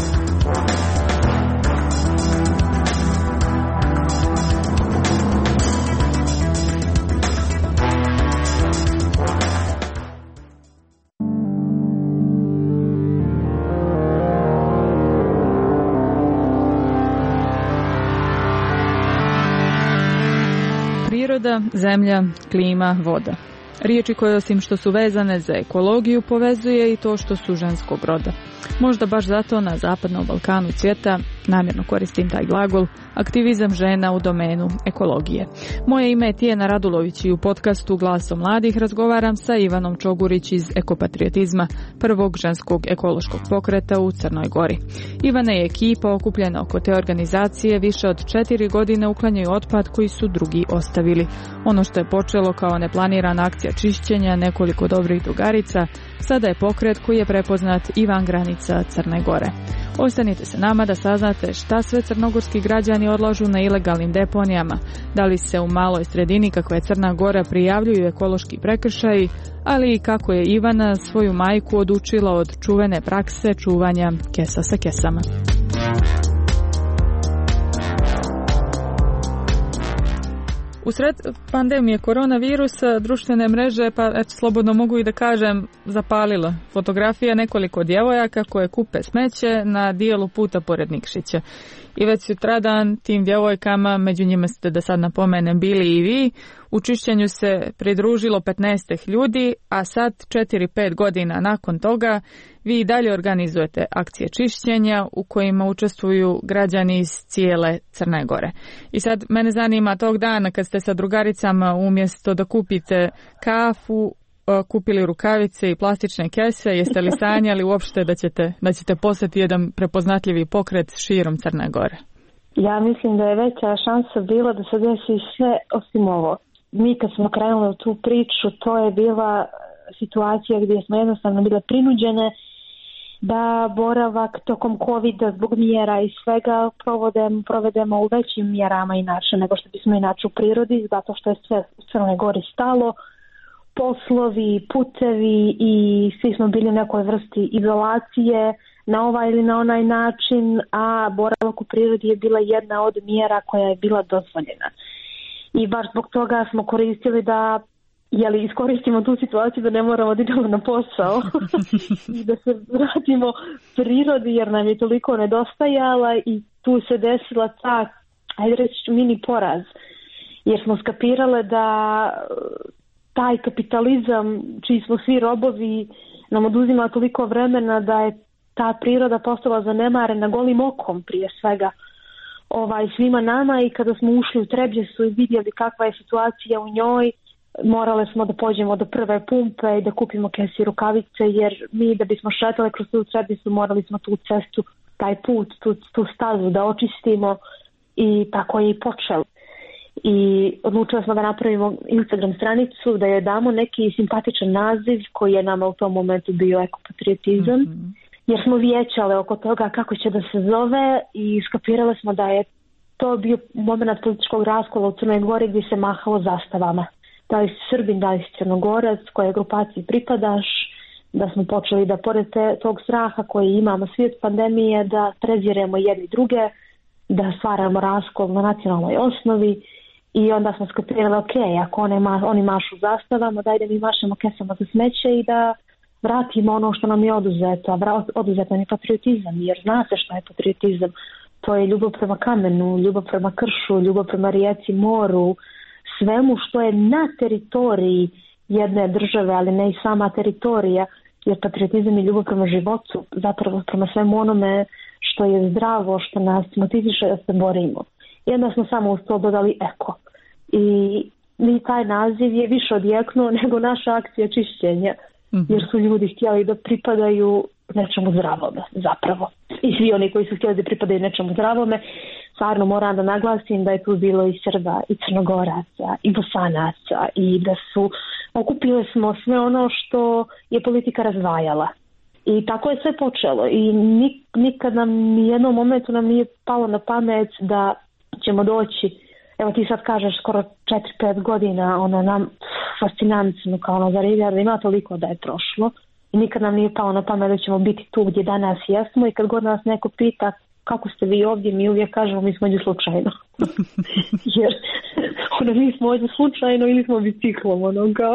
Priroda, zemlja, klima, voda. Riječi koje osim što su vezane za ekologiju povezuje i to što su ženskog roda. Možda baš zato na Zapadnom Balkanu cvjeta, namjerno koristim taj glagol, aktivizam žena u domenu ekologije. Moje ime je Tijena Radulović i u podcastu Glasom mladih razgovaram sa Ivanom Čogurić iz Ekopatriotizma, prvog ženskog ekološkog pokreta u Crnoj Gori. Ivana je ekipa okupljena oko te organizacije više od četiri godine uklanjaju otpad koji su drugi ostavili. Ono što je počelo kao neplanirana akcija čišćenja nekoliko dobrih drugarica, sada je pokret koji je prepoznat i van granica Crne Gore. Ostanite se nama da saznate šta sve crnogorski građani odlažu na ilegalnim deponijama, da li se u maloj sredini kakva je Crna Gora prijavljuju ekološki prekršaji, ali i kako je Ivana svoju majku odučila od čuvene prakse čuvanja kesa sa kesama. U sred pandemije koronavirusa društvene mreže, pa eto, slobodno mogu i da kažem, zapalila fotografija nekoliko djevojaka koje kupe smeće na dijelu puta pored Nikšića. I već sutradan tim djevojkama, među njima ste, da sad napomenem, bili i vi, u čišćenju se pridružilo petnaest ljudi, a sad četiri pet godina nakon toga vi i dalje organizujete akcije čišćenja u kojima učestvuju građani iz cijele Crne Gore. I sad mene zanima tog dana kad ste sa drugaricama umjesto da kupite kafu, kupili rukavice i plastične kese, jeste li sanjali uopšte da ćete, da ćete postati jedan prepoznatljivi pokret širom Crne Gore? Ja mislim da je veća šansa bila da se desi sve osim ovo. Mi kad smo krenuli u tu priču, to je bila situacija gdje smo jednostavno bile prinuđene da boravak tokom covida zbog mjera i svega provodemo, provedemo u većim mjerama inače nego što bismo inače u prirodi, zato što je sve u Crnoj Gori stalo, poslovi, putevi i svi smo bili u nekoj vrsti izolacije na ovaj ili na onaj način, a boravak u prirodi je bila jedna od mjera koja je bila dozvoljena. I baš zbog toga smo koristili da jeli, iskoristimo tu situaciju da ne moramo da idemo na posao i da se vratimo prirodi jer nam je toliko nedostajala i tu se desila ta, ajde reći, mini poraz. Jer smo skapirale da taj kapitalizam čiji smo svi robovi nam oduzima toliko vremena da je ta priroda postala zanemarena golim okom prije svega ovaj, svima nama i kada smo ušli u Trebjesu i vidjeli kakva je situacija u njoj, morale smo da pođemo do prve pumpe i da kupimo kesi rukavice jer mi da bismo šetali kroz tu Trebjesu morali smo tu cestu, taj put, tu, tu stazu da očistimo i tako je i počelo. I odlučili smo da napravimo Instagram stranicu, da joj damo neki simpatičan naziv koji je nama u tom momentu bio ekopatriotizam, mm-hmm. jer smo vijećale oko toga kako će da se zove i skapirale smo da je to bio moment političkog raskola u Crnoj Gori gdje se mahalo zastavama. Da li si Srbin, da li si Crnogorac, koje grupaciji pripadaš, da smo počeli da pored te, tog straha koji imamo svi od pandemije, da preziremo jedni druge, da stvaramo raskol na nacionalnoj osnovi. I onda smo skapirali, ok, ako one ma, oni mašu zastavama, dajde mi mašemo kesama za smeće i da vratimo ono što nam je oduzeto. A oduzet nam je patriotizam, jer zna se što je patriotizam. To je ljubav prema kamenu, ljubav prema kršu, ljubav prema rijeci, moru, svemu što je na teritoriji jedne države, ali ne i sama teritorija, jer patriotizam je ljubav prema životu, zapravo prema svemu onome što je zdravo, što nas motiviše da se borimo. I onda smo samo uz to dodali eko. I, i taj naziv je više odjeknuo nego naša akcija čišćenja, mm-hmm. jer su ljudi htjeli da pripadaju nečemu zdravome, zapravo. I svi oni koji su htjeli da pripadaju nečemu zdravome, stvarno moram da naglasim da je tu bilo i Srba, i Crnogoraca, i Bosanaca, i da su, okupili smo sve ono što je politika razdvajala. I tako je sve počelo. I nik, nikad nam, ni jednom momentu nam nije palo na pamet da ćemo doći, evo ti sad kažeš skoro četiri pet godina, ono nam fascinantno, kao ono za Rivijar, ima toliko da je prošlo. I nikad nam nije palo na pamet da ćemo biti tu gdje danas jesmo i kad god nas neko pita kako ste vi ovdje, mi uvijek kažemo mi smo ovdje slučajno. Jer ono, mi smo ovdje slučajno ili smo biciklom, ono kao.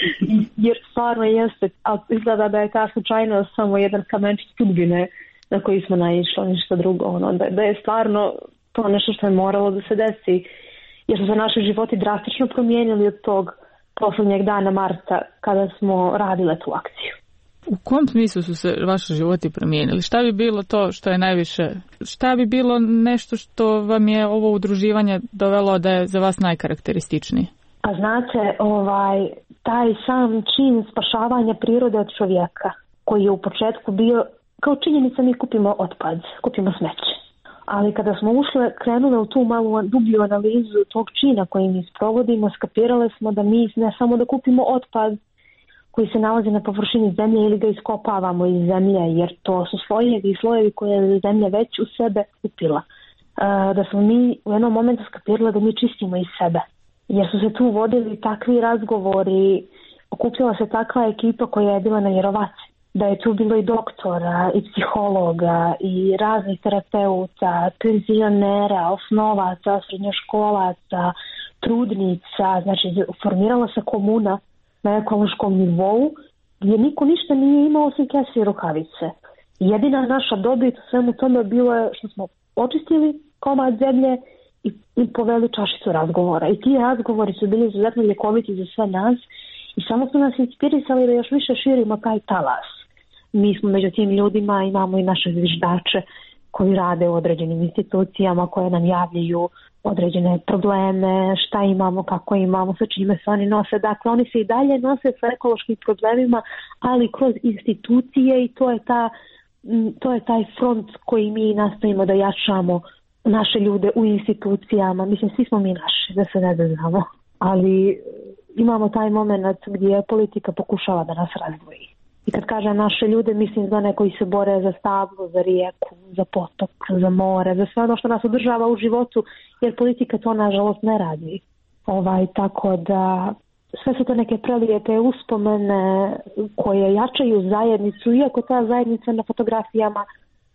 Jer stvarno jeste, a izgleda da je ta slučajnost samo jedan kamenčić sudbine na koji smo naišli, ništa drugo. Ono, da, da je stvarno to nešto što je moralo da se desi. Jer su se naši životi drastično promijenili od tog posljednjeg dana marta kada smo radile tu akciju. U kom smislu su se vaši životi promijenili? Šta bi bilo to što je najviše? Šta bi bilo nešto što vam je ovo udruživanje dovelo da je za vas najkarakterističniji? A znate, ovaj, taj sam čin spašavanja prirode od čovjeka, koji je u početku bio, kao činjenica mi kupimo otpad, kupimo smeće. Ali kada smo ušle, krenule u tu malu dublju analizu tog čina koji mi sprovodimo, skapirale smo da mi ne samo da kupimo otpad koji se nalazi na površini zemlje ili ga iskopavamo iz zemlje, jer to su slojevi i slojevi koje je zemlja već u sebe upila. E, da smo mi u jednom momentu skapirali da mi čistimo iz sebe. Jer su se tu vodili takvi razgovori, okupila se takva ekipa koja je bila nevjerovatna. Da je tu bilo i doktora, i psihologa, i raznih terapeuta, penzionera, osnovaca, srednjoškolaca, trudnica, znači formirala se komuna na ekološkom nivou, gdje niko ništa nije imao osim kese i rukavice. Jedina naša dobit u svemu tome bilo je što smo očistili komad zemlje i, i poveli čašicu razgovora. I ti razgovori su bili izuzetno ljekoviti za sve nas i samo su nas inspirisali da još više širimo taj talas. Mi smo među tim ljudima, imamo i naše zviždače koji rade u određenim institucijama, koje nam javljaju određene probleme, šta imamo, kako imamo, sa čime se oni nose. Dakle, oni se i dalje nose sa ekološkim problemima, ali kroz institucije i to je, ta, to je taj front koji mi nastavimo da jačamo naše ljude u institucijama. Mislim, svi smo mi naši, da se ne znamo. Ali imamo taj moment gdje politika pokušava da nas razdvoji. I kad kažem naše ljude, mislim za one koji se bore za stablo, za rijeku, za potok, za more, za sve ono što nas održava u životu, jer politika to nažalost ne radi. Ovaj, tako da sve su to neke prelijepe uspomene koje jačaju zajednicu, iako ta zajednica na fotografijama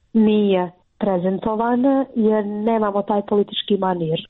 nije prezentovana, jer nemamo taj politički manir.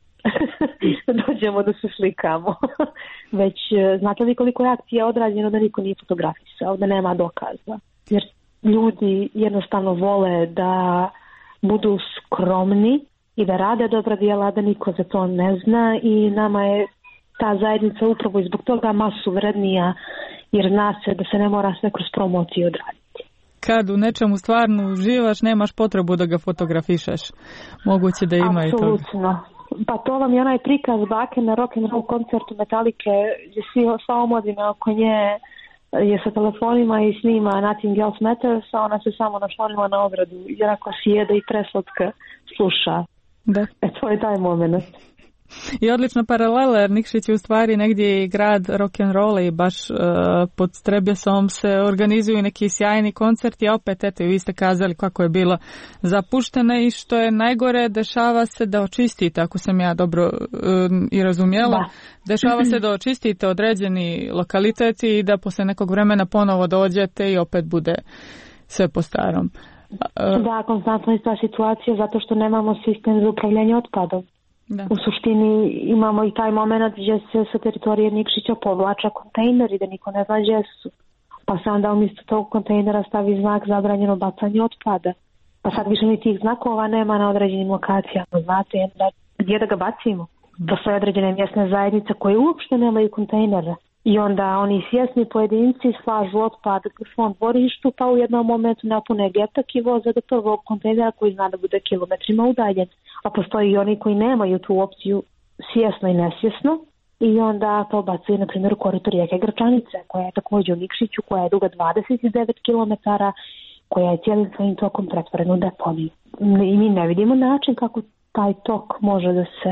Dođemo da se slikamo. Već znate li koliko je akcija odrađeno da niko nije fotografisao, da nema dokaza. Jer ljudi jednostavno vole da budu skromni i da rade dobra djela, da niko za to ne zna i nama je ta zajednica upravo i zbog toga masu vrednija, jer zna se da se ne mora sve kroz promociju odraditi. Kad u nečemu stvarno uživaš, nemaš potrebu da ga fotografišeš. Moguće da ima i to. Apsolutno. Pa to vam je onaj prikaz bake na rock and roll koncertu Metalike, gdje svi sva omladina oko nje je sa telefonima i snima Nothing Else Matters, a ona se samo našlonila na obradu i onako sjede i preslatka sluša. Da. E, to je taj moment. I odlična paralela, jer Nikšić je u stvari negdje i grad rock'n'rolla i baš uh, pod Trebjesom se organizuju neki sjajni koncerti, a opet eto i vi ste kazali kako je bilo zapušteno i što je najgore, dešava se da očistite, ako sam ja dobro uh, i razumjela, da. Dešava se da očistite određeni lokaliteti i da posle nekog vremena ponovo dođete i opet bude sve po starom. Uh, da, konstantno je ta situacija zato što nemamo sistem za upravljanje otpadom. Da. U suštini imamo i taj moment gdje se sa teritorije Nikšića povlača kontejneri da niko ne zna gdje su. Pa se onda umjesto tog kontejnera stavi znak zabranjeno bacanje otpada. Pa sad više ni tih znakova nema na određenim lokacijama. Znate, gdje da ga bacimo? Postoje određene mjesne zajednice koje uopšte nemaju kontejnere. I onda oni svjesni pojedinci slažu otpad u svom dvorištu, pa u jednom momentu napune getak i voze do prvog kontejnera koji zna da bude kilometrima udaljen. A postoji i oni koji nemaju tu opciju svjesno i nesvjesno i onda to bacaju, na primjer, u korito rijeke Grčanice, koja je također u Nikšiću, koja je duga dvadeset devet kilometara, koja je cijelim svojim tokom pretvorena u deponiju. I mi ne vidimo način kako taj tok može da se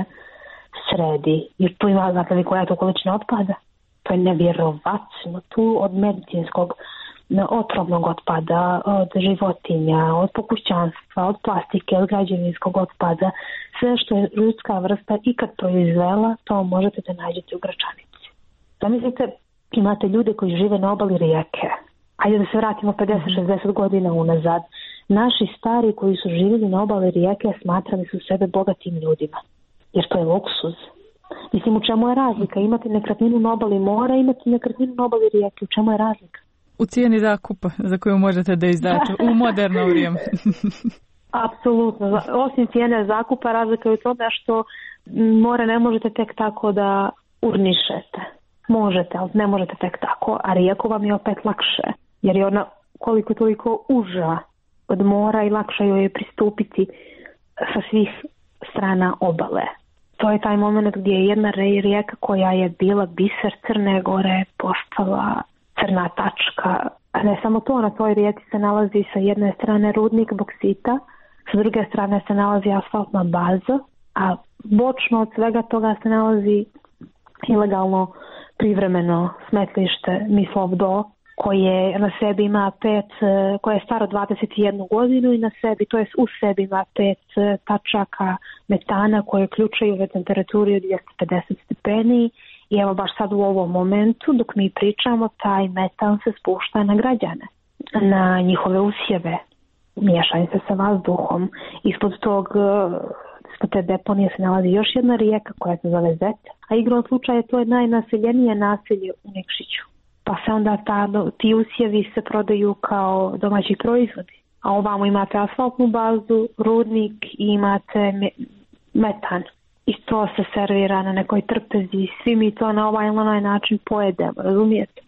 sredi. Jer tu ima, znate li koja je to količina otpada? To je nevjerovatno. Tu od medicinskog otrovnog otpada, od životinja, od pokućanstva, od plastike, od građevinskog otpada, sve što je ljudska vrsta ikad proizvela, to možete da nađete u Gračanici. Zamislite, imate ljude koji žive na obali rijeke. Ajde da se vratimo pedeset šezdeset godina unazad. Naši stari koji su živjeli na obali rijeke smatrali su sebe bogatim ljudima. Jer to je luksuz. Mislim, u čemu je razlika? Imate nekretninu na obali mora, imate nekretninu na obali rijeke. U čemu je razlika? U cijeni zakupa za koju možete da izdate u moderno vrijeme. Apsolutno. Osim cijene zakupa, razlika je u tome što more ne možete tek tako da urnišete. Možete, ali ne možete tek tako. A rijeku vam je opet lakše. Jer je ona koliko toliko uža od mora i lakše joj je pristupiti sa svih strana obale. To je taj moment gdje je jedna rijeka koja je bila biser Crne Gore postala crna tačka. A ne samo to, na toj rijeci se nalazi sa jedne strane rudnik boksita, sa druge strane se nalazi asfaltna baza, a bočno od svega toga se nalazi ilegalno privremeno smetlište Mislov do, koje na sebi ima pet, koje je staro dvadeset jednu godinu i na sebi, to jest u sebi ima pet tačaka metana koje uključuju ve temperaturi od dvjesto pedeset stepeni i evo baš sad u ovom momentu dok mi pričamo taj metan se spušta na građane, na njihove usjeve, miješanje se sa vazduhom. Ispod tog, ispod te deponije se nalazi još jedna rijeka koja se zove Zet, a igrom slučaja to je najnaseljenije naselje u Nikšiću. Pa se onda ta, ti usjevi se prodaju kao domaći proizvodi. A ovamo imate asfaltnu bazu, rudnik i imate me, metan. I to se servira na nekoj trpezi. Svi mi to na ovaj ili onaj način pojedemo, razumijete?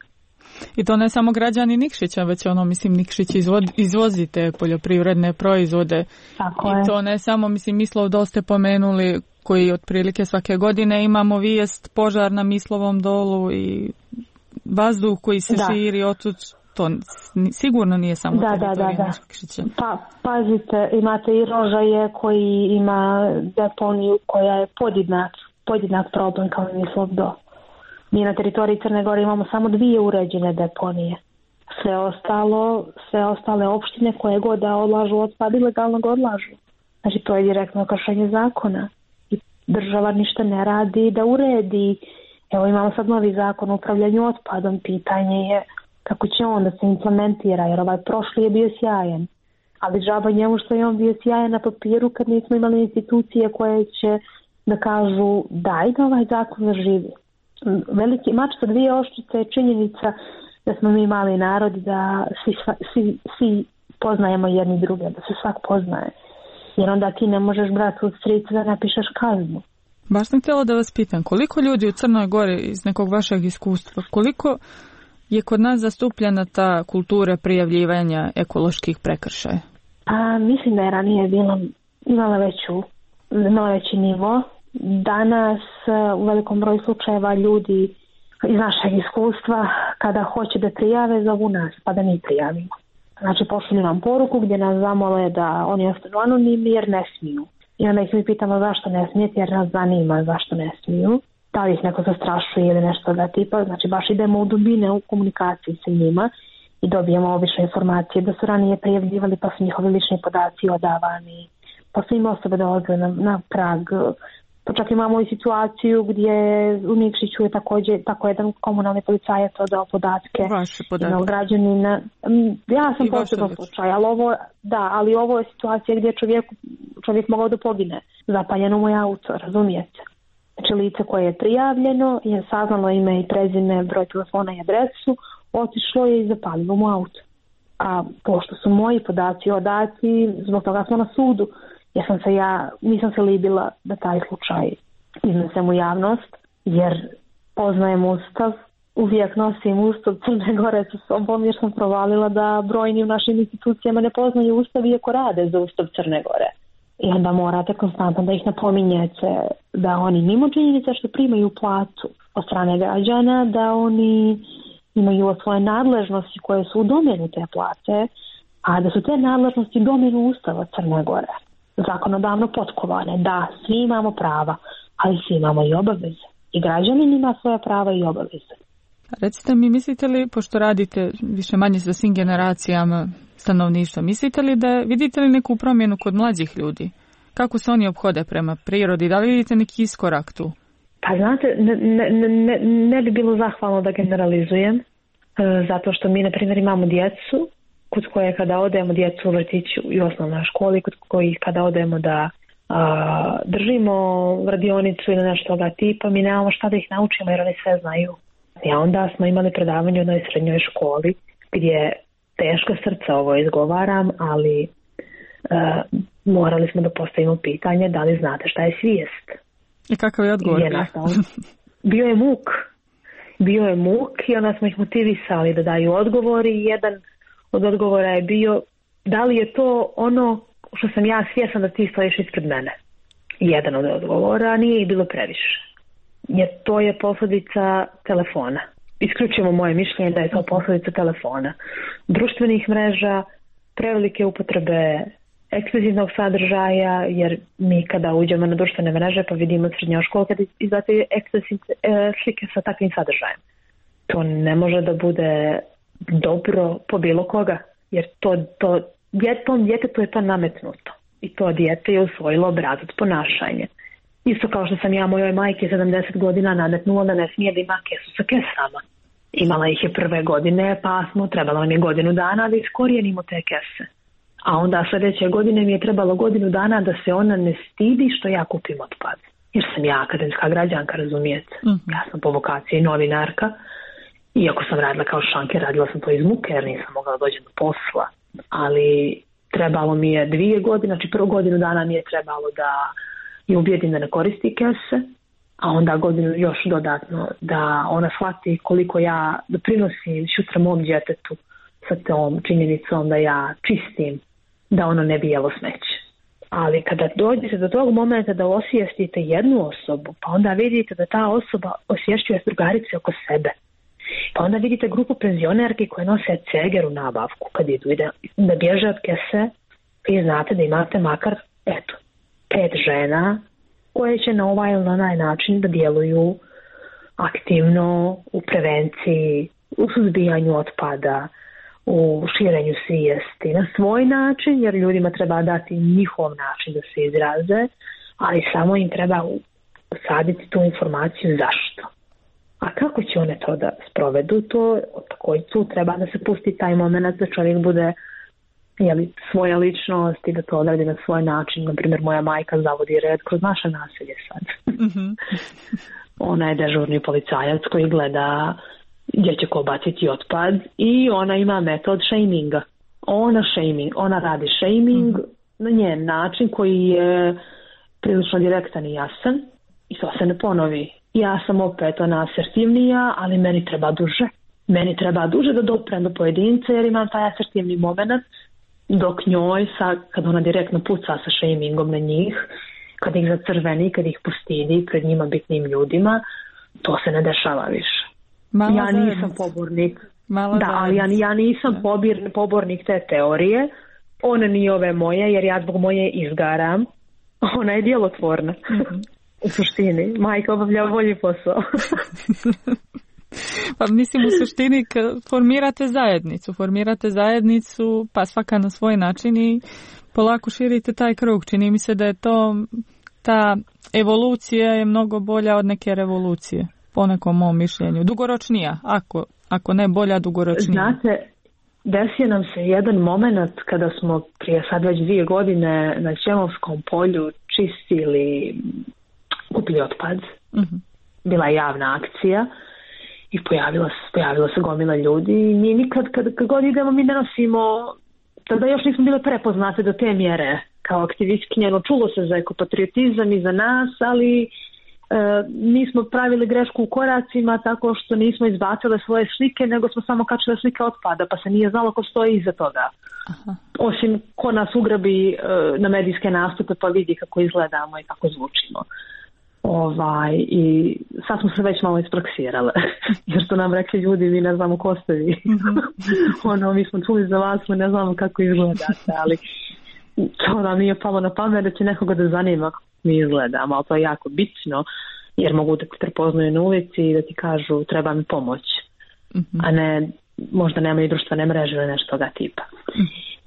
I to ne samo građani Nikšića, već ono, mislim, Nikšić izvo, izvozite poljoprivredne proizvode. Tako I je. to ne samo, mislim, Mislov do ste pomenuli, koji otprilike svake godine imamo vijest požar na Mislovom dolu i vazduh koji se da. širi otud, to sigurno nije samo da, teritorija da, da, Nikšića. Pa, pazite, imate i Rožaje koji ima deponiju koja je podjednak, podjednak problem kao Mislov do. Mi na teritoriji Crne Gore imamo samo dvije uređene deponije. Sve ostalo, sve ostale opštine koje god da odlažu otpad ilegalno ga odlažu. Znači to je direktno kršenje zakona. I država ništa ne radi da uredi. Evo imamo sad novi zakon o upravljanju otpadom. Pitanje je kako će on da se implementira, jer ovaj prošli je bio sjajan. Ali džaba njemu što je on bio sjajan na papiru kad nismo imali institucije koje će da kažu daj da ovaj zakon zaživi. Veliki mač sa dvije oštrice je činjenica da smo mi mali narod, da svi, svi, svi poznajemo jedni druge, da se svak poznaje. Jer onda ti ne možeš brati od strica da napišeš kaznu. Baš sam htjela da vas pitam, koliko ljudi u Crnoj Gori iz nekog vašeg iskustva, koliko je kod nas zastupljena ta kultura prijavljivanja ekoloških prekršaja? A, mislim da je ranije bila, imala, veću, imala veći nivo. Danas u velikom broju slučajeva ljudi iz našeg iskustva kada hoće da prijave zovu nas pa da mi prijavimo. Znači pošalju nam poruku gdje nas zamole da oni ostanu anonimni jer ne smiju. I onda ih mi pitamo zašto ne smijete jer nas zanima zašto ne smiju. Da li ih neko zastrašuje ili nešto da tipa. Znači baš idemo u dubine u komunikaciji sa njima i dobijemo obične informacije da su ranije prijavljivali pa su njihovi lični podaci odavani. Pa su im osobe dolaze na, na prag. Pa čak imamo i situaciju gdje u Nikšiću je također tako jedan komunalni policajac odao podatke jednog građanina. Ja sam posebno slučaj, ali ovo, da, ali ovo je situacija gdje čovjek, čovjek mogao da pogine. Zapaljeno mu je auto, razumijete? Znači lice koje je prijavljeno, je saznalo ime i prezime, broj telefona i adresu, otišlo je i zapalilo mu auto. A pošto su moji podaci odati, zbog toga smo na sudu. Ja sam se ja, nisam se libila da taj slučaj iznesem u javnost, jer poznajem Ustav uvijek nosim Ustav Crne Gore sa sobom jer sam provalila da brojni u našim institucijama ne poznaju Ustav iako rade za Ustav Crne Gore. I onda morate konstantno da ih napominjete da oni mimo činjenica što primaju platu od strane građana, da oni imaju svoje nadležnosti koje su u domenu te plate, a da su te nadležnosti domenu Ustava Crne Gore. Zakonodavno potkovane, da, svi imamo prava, ali svi imamo i obaveze. I građanin ima svoja prava i obaveze. Recite mi, mislite li, pošto radite više manje sa svim generacijama stanovništva, mislite li da, vidite li neku promjenu kod mlađih ljudi? Kako se oni ophode prema prirodi? Da li vidite neki iskorak tu? Pa znate, ne, ne, ne, ne bi bilo zahvalno da generalizujem, zato što mi, na primjer, imamo djecu kod koje kada odemo djecu u vrtiću i osnovnoj školi, kod kojih kada odemo da a, držimo radionicu ili nešto toga tipa, mi nemamo šta da ih naučimo jer oni sve znaju. I onda smo imali predavanje u jednoj srednjoj školi gdje teško srce ovo izgovaram, ali a, morali smo da postavimo pitanje da li znate šta je svijest. I kakav je odgovor? Je bio je muk. Bio je muk i onda smo ih motivisali da daju odgovor i jedan od odgovora je bio da li je to ono što sam ja svjesna da ti stojiš ispred mene. Jedan od odgovora, nije i bilo previše. Jer to je posljedica telefona. Isključujemo moje mišljenje da je to posljedica telefona. Društvenih mreža, prevelike upotrebe ekskluzivnog sadržaja, jer mi kada uđemo na društvene mreže pa vidimo srednjoškolke izdate ekskluzivne slike sa takvim sadržajem. To ne može da bude dobro po bilo koga, jer to, to djetom djetetu je to nametnuto i to dijete je usvojilo obrazac ponašanje. Isto kao što sam ja mojoj majke sedamdeset godina nametnula da ne smije da ima kesu sa kesama. Imala ih je prve godine, pa smo trebalo nam je godinu dana da iskorijenimo te kese. A onda sljedeće godine mi je trebalo godinu dana da se ona ne stidi što ja kupim otpad. Jer sam ja akademska građanka, razumijete. Mm-hmm. Ja sam po vokaciji novinarka. Iako sam radila kao šanker, radila sam to iz muke jer nisam mogla doći do posla. Ali trebalo mi je dvije godine, znači prvu godinu dana mi je trebalo da je ubijedim da ne koristi kese, a onda godinu još dodatno da ona shvati koliko ja doprinosim sutra mom djetetu sa tom činjenicom da ja čistim, da ono ne bi jelo smeće. Ali kada dođete do tog momenta da osvijestite jednu osobu, pa onda vidite da ta osoba osvješćuje drugarice oko sebe. Pa onda vidite grupu penzionerki koje nose ceger u nabavku kad idu i da, da bježe od kese, vi znate da imate makar, eto, pet žena koje će na ovaj ili onaj način da djeluju aktivno u prevenciji, u suzbijanju otpada, u širenju svijesti na svoj način, jer ljudima treba dati njihov način da se izraze, ali samo im treba usaditi tu informaciju zašto. A kako će one to da sprovedu, to također tu treba da se pusti taj moment da čovjek bude jeli, svoja ličnost i da to odradi na svoj način. Naprimjer, moja majka zavodi red kroz naše naselje sad. Mm-hmm. Ona je dežurni policajac koji gleda gdje će ko baciti otpad i ona ima metod shaminga. Ona shaming, ona radi shaming mm-hmm. na njen način koji je prilično direktan i jasan i to se ne ponovi. Ja sam opet ona asertivnija, ali meni treba duže. Meni treba duže da doprem do pojedinca jer imam taj asertivni moment, dok njoj, sa, kad ona direktno puca sa shamingom na njih, kad ih zacrveni, kad ih postidi pred njima bitnim ljudima, to se ne dešava više. Mala ja nisam zajednica. Pobornik. Mala da, ali ja, ja nisam pobir, pobornik te teorije. Ona nije ove moje, jer ja zbog moje izgaram. Ona je djelotvorna. Mm-hmm. U suštini, majka obavlja bolji posao. Pa mislim u suštini formirate zajednicu, formirate zajednicu pa svaka na svoj način i polako širite taj krug. Čini mi se da je to, ta evolucija je mnogo bolja od neke revolucije, po nekom mom mišljenju. Dugoročnija, ako, ako ne bolja, dugoročnija. Znate, desio nam se jedan moment kada smo prije sad već dvije godine na Ćemovskom polju čistili kupili otpad. Mm-hmm. Bila je javna akcija i pojavila se, pojavila se gomila ljudi i mi nikad kad, kad god idemo mi ne nosimo, tada još nismo bile prepoznate do te mjere kao aktivistkinje, no čulo se za ekopatriotizam i za nas, ali nismo pravili grešku u koracima tako što nismo izbacili svoje slike, nego smo samo kačili slike otpada, pa se nije znalo ko stoji iza toga. Aha. Osim ko nas ugrabi na medijske nastupe pa vidi kako izgledamo i kako zvučimo. Ovaj, i sad smo se već malo ispraksirale, jer su nam rekli ljudi, mi ne znamo ko ste vi. Mm-hmm. ono, mi smo čuli za vas, mi ne znamo kako izgledate, ali to nam nije palo na pamet da će nekoga da zanima kako mi izgledamo, ali to je jako bitno, jer mogu da ti prepoznaju na ulici i da ti kažu treba mi pomoć, mm-hmm. a ne možda nemaju društvene mreže ili nešto toga tipa. Mm-hmm.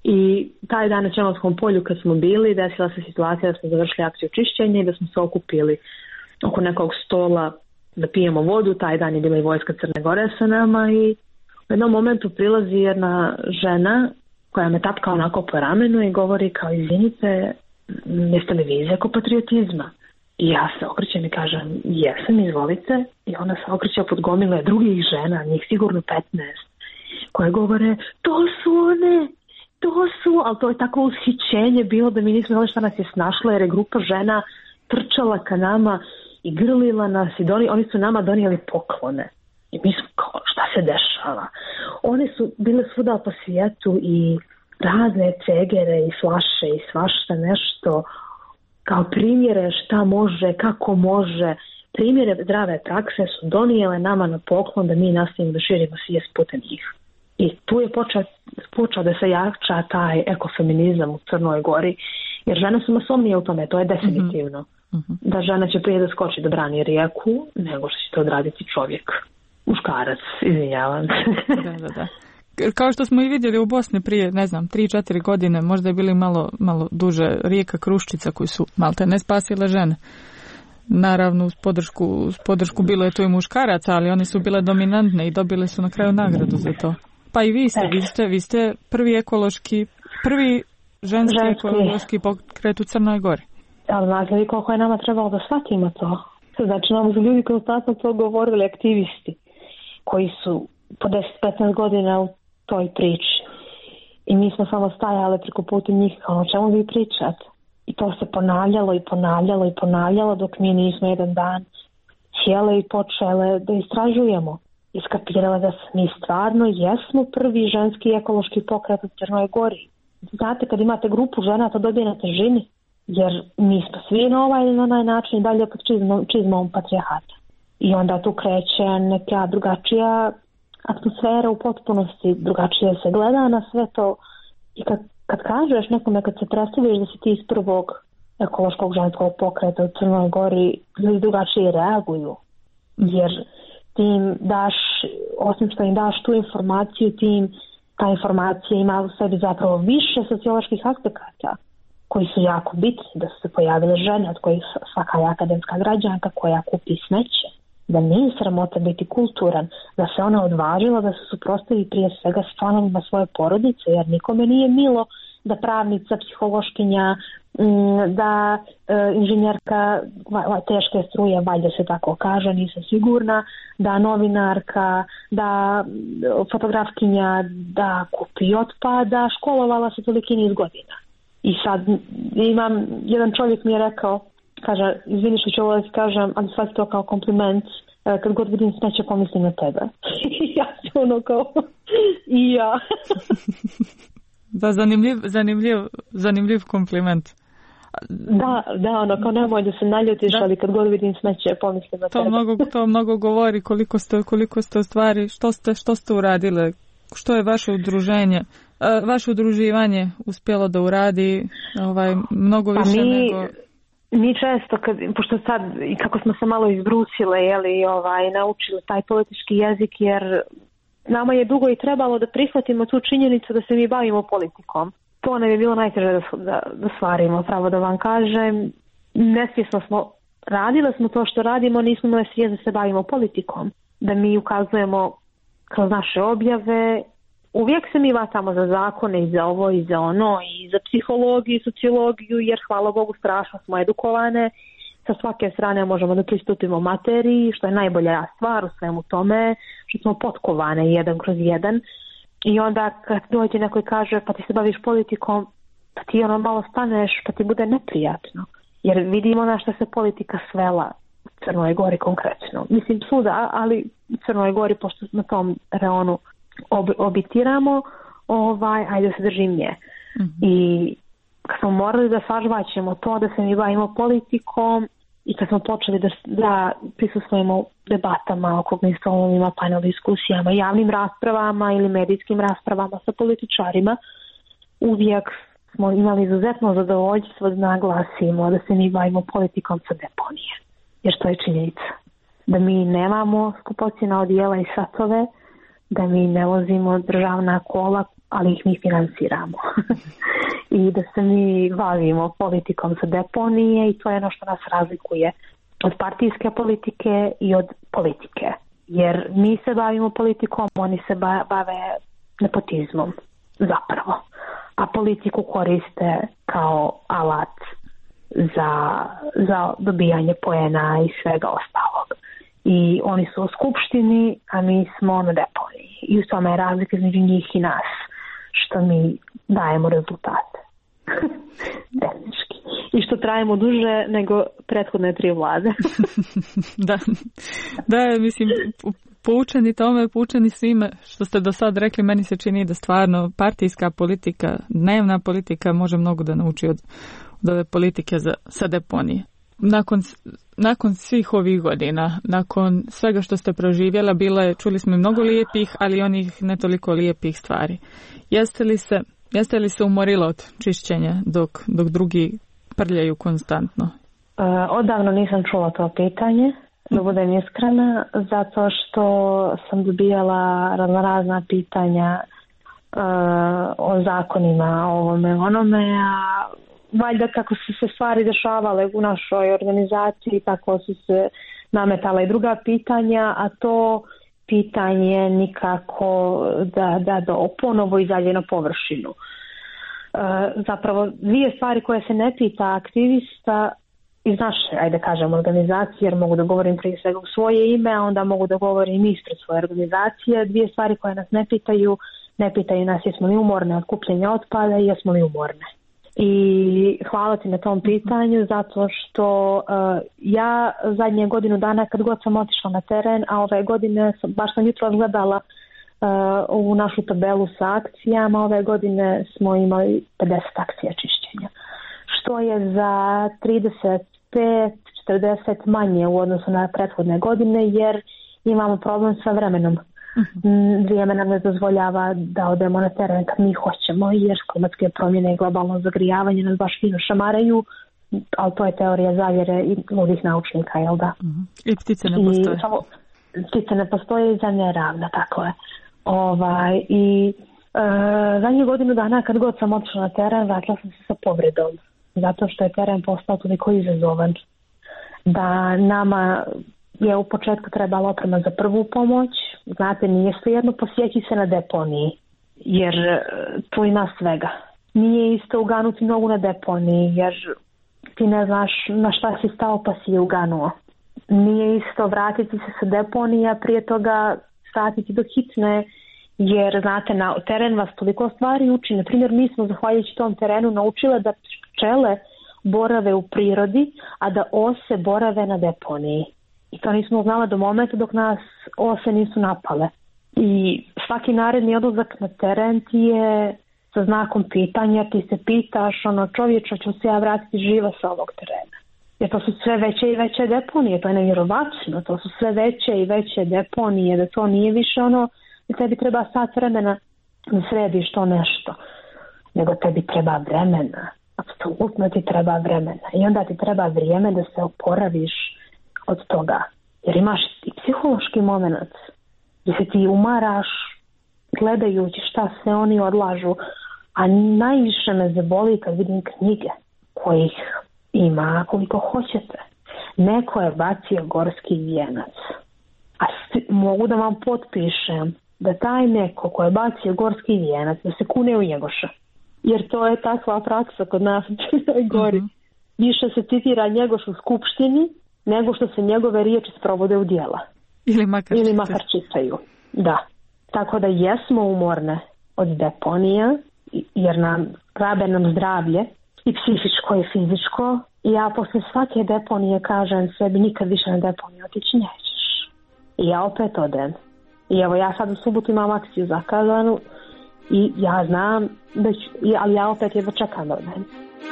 I taj dan na Čelovskom polju kad smo bili, desila se situacija da smo završili akciju čišćenja i da smo se okupili oko nekog stola da pijemo vodu. Taj dan je bila i vojska Crne Gore sa nama i u jednom momentu prilazi jedna žena koja me tapka onako po ramenu i govori kao izvinite, jeste li vi iz ekopatriotizma? I ja se okrećem i kažem jesam, izvolite. I ona se okreće pod gomile drugih žena, njih sigurno petnaest, koje govore to su one, to su, ali to je tako ushićenje bilo da mi nismo znali šta nas je snašlo, jer je grupa žena trčala ka nama i grlila nas i doni, oni su nama donijeli poklone. I mi smo kao, šta se dešava? One su bile svuda po svijetu i razne cegere i flaše i svašta nešto kao primjere šta može, kako može, primjere zdrave prakse su donijele nama na poklon da mi nastavimo da širimo svijest putem njih. I tu je počeo, počeo da se jača taj ekofeminizam u Crnoj Gori, jer žene su masovnije u tome, to je definitivno. Mm-hmm. Da žena će prije da skoči da brani rijeku, nego što će to odraditi čovjek. Muškarac, izvinjavam se. Da, da, da. Kao što smo i vidjeli u Bosni prije, ne znam, tri četiri godine, možda je bili malo, malo duže, rijeka Kruščica koji su malte ne spasile žene. Naravno, uz podršku, uz podršku bilo je to i muškaraca, ali oni su bile dominantne i dobili su na kraju nagradu za to. Pa i vi ste, vi ste, vi ste prvi ekološki, prvi ženski, ženski ekološki pokret u Crnoj Gori. Ali znate li koliko je nama trebalo da shvatimo to? Znači, nam su ljudi konstantno to govorili, aktivisti, koji su po deset petnaest godina u toj priči. I mi smo samo stajali preko puta njih, kao o čemu vi pričate? I to se ponavljalo i ponavljalo i ponavljalo dok mi nismo jedan dan sjele i počele da istražujemo. Iskapirale da mi stvarno jesmo prvi ženski ekološki pokret u Crnoj Gori. Znate, kad imate grupu žena, to dobije na težini, jer mi smo svi na ovaj ili na onaj način dalje pod čizmom, čizmom patrijarhata. I onda tu kreće neka drugačija atmosfera u potpunosti, drugačije se gleda na sve to. I kad, kad kažeš nekome, kad se predstaviš da si ti iz prvog ekološkog ženskog pokreta u Crnoj Gori, ljudi drugačije reaguju. Jer ti im daš, osim što im daš tu informaciju, ti im, ta informacija ima u sebi zapravo više socioloških aspekata koji su jako bitni, da su se pojavile žene od kojih svaka je akademska građanka koja kupi smeće, da nije sramota biti kulturan, da se ona odvažila da se suprotstavi prije svega s članovima svoje porodice, jer nikome nije milo da pravnica, psihološkinja, da e, inženjerka teške struje, valjda se tako kaže, nisam sigurna, da novinarka, da fotografkinja, da kupi otpad, da školovala se toliki niz godina. I sad imam, jedan čovjek mi je rekao, kaže, izvini što ću ovo da ti kažem, ali shvati to kao kompliment, kad god vidim smeće pomislim na tebe. I ja sam ono kao, i ja. Da, zanimljiv, zanimljiv, zanimljiv kompliment. Da, da, ono, kao nemoj da se naljutiš, da. Ali kad god vidim smeće pomislim na to tebe. Mnogo, to mnogo govori koliko ste, koliko ste u stvari, što ste, što ste uradile, što je vaše udruženje, vaše udruživanje uspjelo da uradi ovaj, mnogo više pa mi, nego... Mi često, kad, pošto sad i kako smo se malo izbrusile, jeli, ovaj, naučili taj politički jezik, jer nama je dugo i trebalo da prihvatimo tu činjenicu da se mi bavimo politikom. To nam je bilo najteže da, da, da stvarimo, pravo da vam kažem. Nesvjesno smo, radile smo to što radimo, nismo imali svijest da se bavimo politikom. Da mi ukazujemo kroz naše objave. Uvijek se mi vatamo za zakone i za ovo i za ono i za psihologiju i sociologiju, jer hvala Bogu strašno smo edukovane. Sa svake strane možemo da pristupimo materiji, što je najbolja stvar u svemu tome, što smo potkovane jedan kroz jedan. I onda kad dođe neko i kaže pa ti se baviš politikom, pa ti ono malo staneš, pa ti bude neprijatno. Jer vidimo na što se politika svela. Crnoj Gori konkretno. Mislim svuda, ali u Crnoj Gori, pošto na tom reonu ob, obitiramo, ovaj, ajde da se držim nje. Mm-hmm. I kad smo morali da sažvaćemo to, da se mi bavimo politikom i kad smo počeli da, da prisustvujemo debatama, okruglim stolovima, panel diskusijama, javnim raspravama ili medijskim raspravama sa političarima, uvijek smo imali izuzetno zadovoljstvo da naglasimo da se mi bavimo politikom sa deponije. Jer to je činjenica. Da mi nemamo skupocjena odijela i satove, da mi ne vozimo državna kola, ali ih mi financiramo. I da se mi bavimo politikom sa deponije i to je ono što nas razlikuje od partijske politike i od politike. Jer mi se bavimo politikom, oni se bave nepotizmom zapravo. A politiku koriste kao alat za, za dobijanje poena i svega ostalog. I oni su u skupštini, a mi smo na deponiji. I u tome je razlika između njih i nas, što mi dajemo rezultate. Tehnički. I što trajemo duže nego prethodne tri vlade. da, da, mislim, poučeni tome, poučeni svime što ste do sad rekli, meni se čini da stvarno partijska politika, dnevna politika može mnogo da nauči od, od ove politike za, sa deponije. Nakon, nakon svih ovih godina, nakon svega što ste proživjela, bilo je, čuli smo mnogo lijepih, ali onih ne toliko lijepih stvari. Jeste li se, jeste li se umorila od čišćenja dok, dok drugi prljaju konstantno? Uh, odavno nisam čula to pitanje, da budem iskrena, zato što sam dobijala razna pitanja uh, o zakonima, o ovome, onome, a valjda kako su se stvari dešavale u našoj organizaciji, tako su se nametala i druga pitanja, a to pitanje nikako da, da, da ponovo izađe na površinu. E, zapravo dvije stvari koje se ne pita aktivista iz naše, ajde kažem, organizacije, jer mogu da govorim prije svega u svoje ime, a onda mogu da govorim ispred svoje organizacije. Dvije stvari koje nas ne pitaju, ne pitaju nas jesmo li umorne od kupljenja otpada i jesmo li umorne. I hvala ti na tom pitanju zato što uh, ja zadnje godinu dana kad god sam otišla na teren, a ove godine sam, baš sam jutro gledala uh, ovu našu tabelu sa akcijama, ove godine smo imali pedeset akcija čišćenja, što je za trideset pet do četrdeset manje u odnosu na prethodne godine jer imamo problem sa vremenom. Uh-huh. Vrijeme nam ne dozvoljava da odemo na teren kad mi hoćemo jer klimatske promjene i globalno zagrijavanje nas baš fino šamaraju, ali to je teorija zavjere i ludih naučnika, jel da? Uh-huh. I ptice ne postoje. I, samo, ptice ne postoje i zemlja je ravna, tako je. Ovaj, I e, zadnju godinu dana kad god sam otišla na teren, vratila sam se sa povredom, zato što je teren postao toliko izazovan da nama je u početku trebala oprema za prvu pomoć. Znate, nije svejedno posjeći se na deponiji, jer tu ima svega. Nije isto uganuti nogu na deponiji, jer ti ne znaš na šta si stao pa si je uganuo. Nije isto vratiti se sa deponija, prije toga vratiti do hitne, jer znate, na teren vas toliko stvari uči. Na primjer, mi smo zahvaljujući tom terenu naučile da pčele borave u prirodi, a da ose borave na deponiji. I to nismo znala do momenta dok nas ose nisu napale. I svaki naredni odlazak na teren ti je sa znakom pitanja, ti se pitaš, ono, čovječa, ću se ja vratiti živa sa ovog terena. Jer to su sve veće i veće deponije, to je nevjerovatno, to su sve veće i veće deponije, da to nije više ono, da tebi treba sat vremena da središ to nešto, nego tebi treba vremena, apsolutno ti treba vremena. I onda ti treba vrijeme da se oporaviš od toga. Jer imaš i psihološki moment gdje se ti umaraš gledajući šta sve oni odlažu, a najviše me zaboli kad vidim knjige kojih ima koliko hoćete. Neko je bacio gorski vijenac, a mogu da vam potpišem da taj neko ko je bacio gorski vijenac da se kune u Njegoša, jer to je takva praksa kod nas u Crnoj Gori. Mm-hmm. Više se citira Njegoš u skupštini nego što se njegove riječi sprovode u djela. Ili makar, Ili makar čitaju. Da. Tako da jesmo umorne od deponija, jer nam rabe nam zdravlje, i psihičko i fizičko. I ja posle svake deponije kažem sebi nikad više na deponiju otići nećeš. I ja opet odem. I evo ja sad u subotu imam akciju zakazanu i ja znam, da ću, ali ja opet jedva čekam da odem.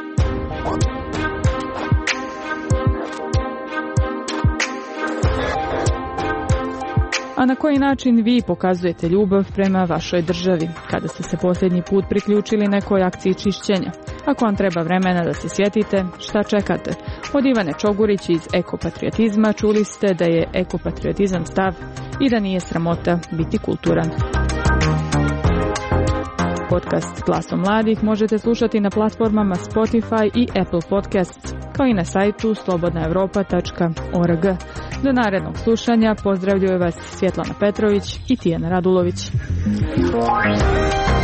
A na koji način vi pokazujete ljubav prema vašoj državi, kada ste se posljednji put priključili nekoj akciji čišćenja? Ako vam treba vremena da se sjetite, šta čekate? Od Ivane Čogurić iz Ekopatriotizma čuli ste da je ekopatriotizam stav i da nije sramota biti kulturan. Podcast Glasom mladih možete slušati na platformama Spotify i Apple Podcasts, kao i na sajtu slobodna evropa tačka org. Do narednog slušanja pozdravljuje vas Svjetlana Petrović i Tijana Radulović.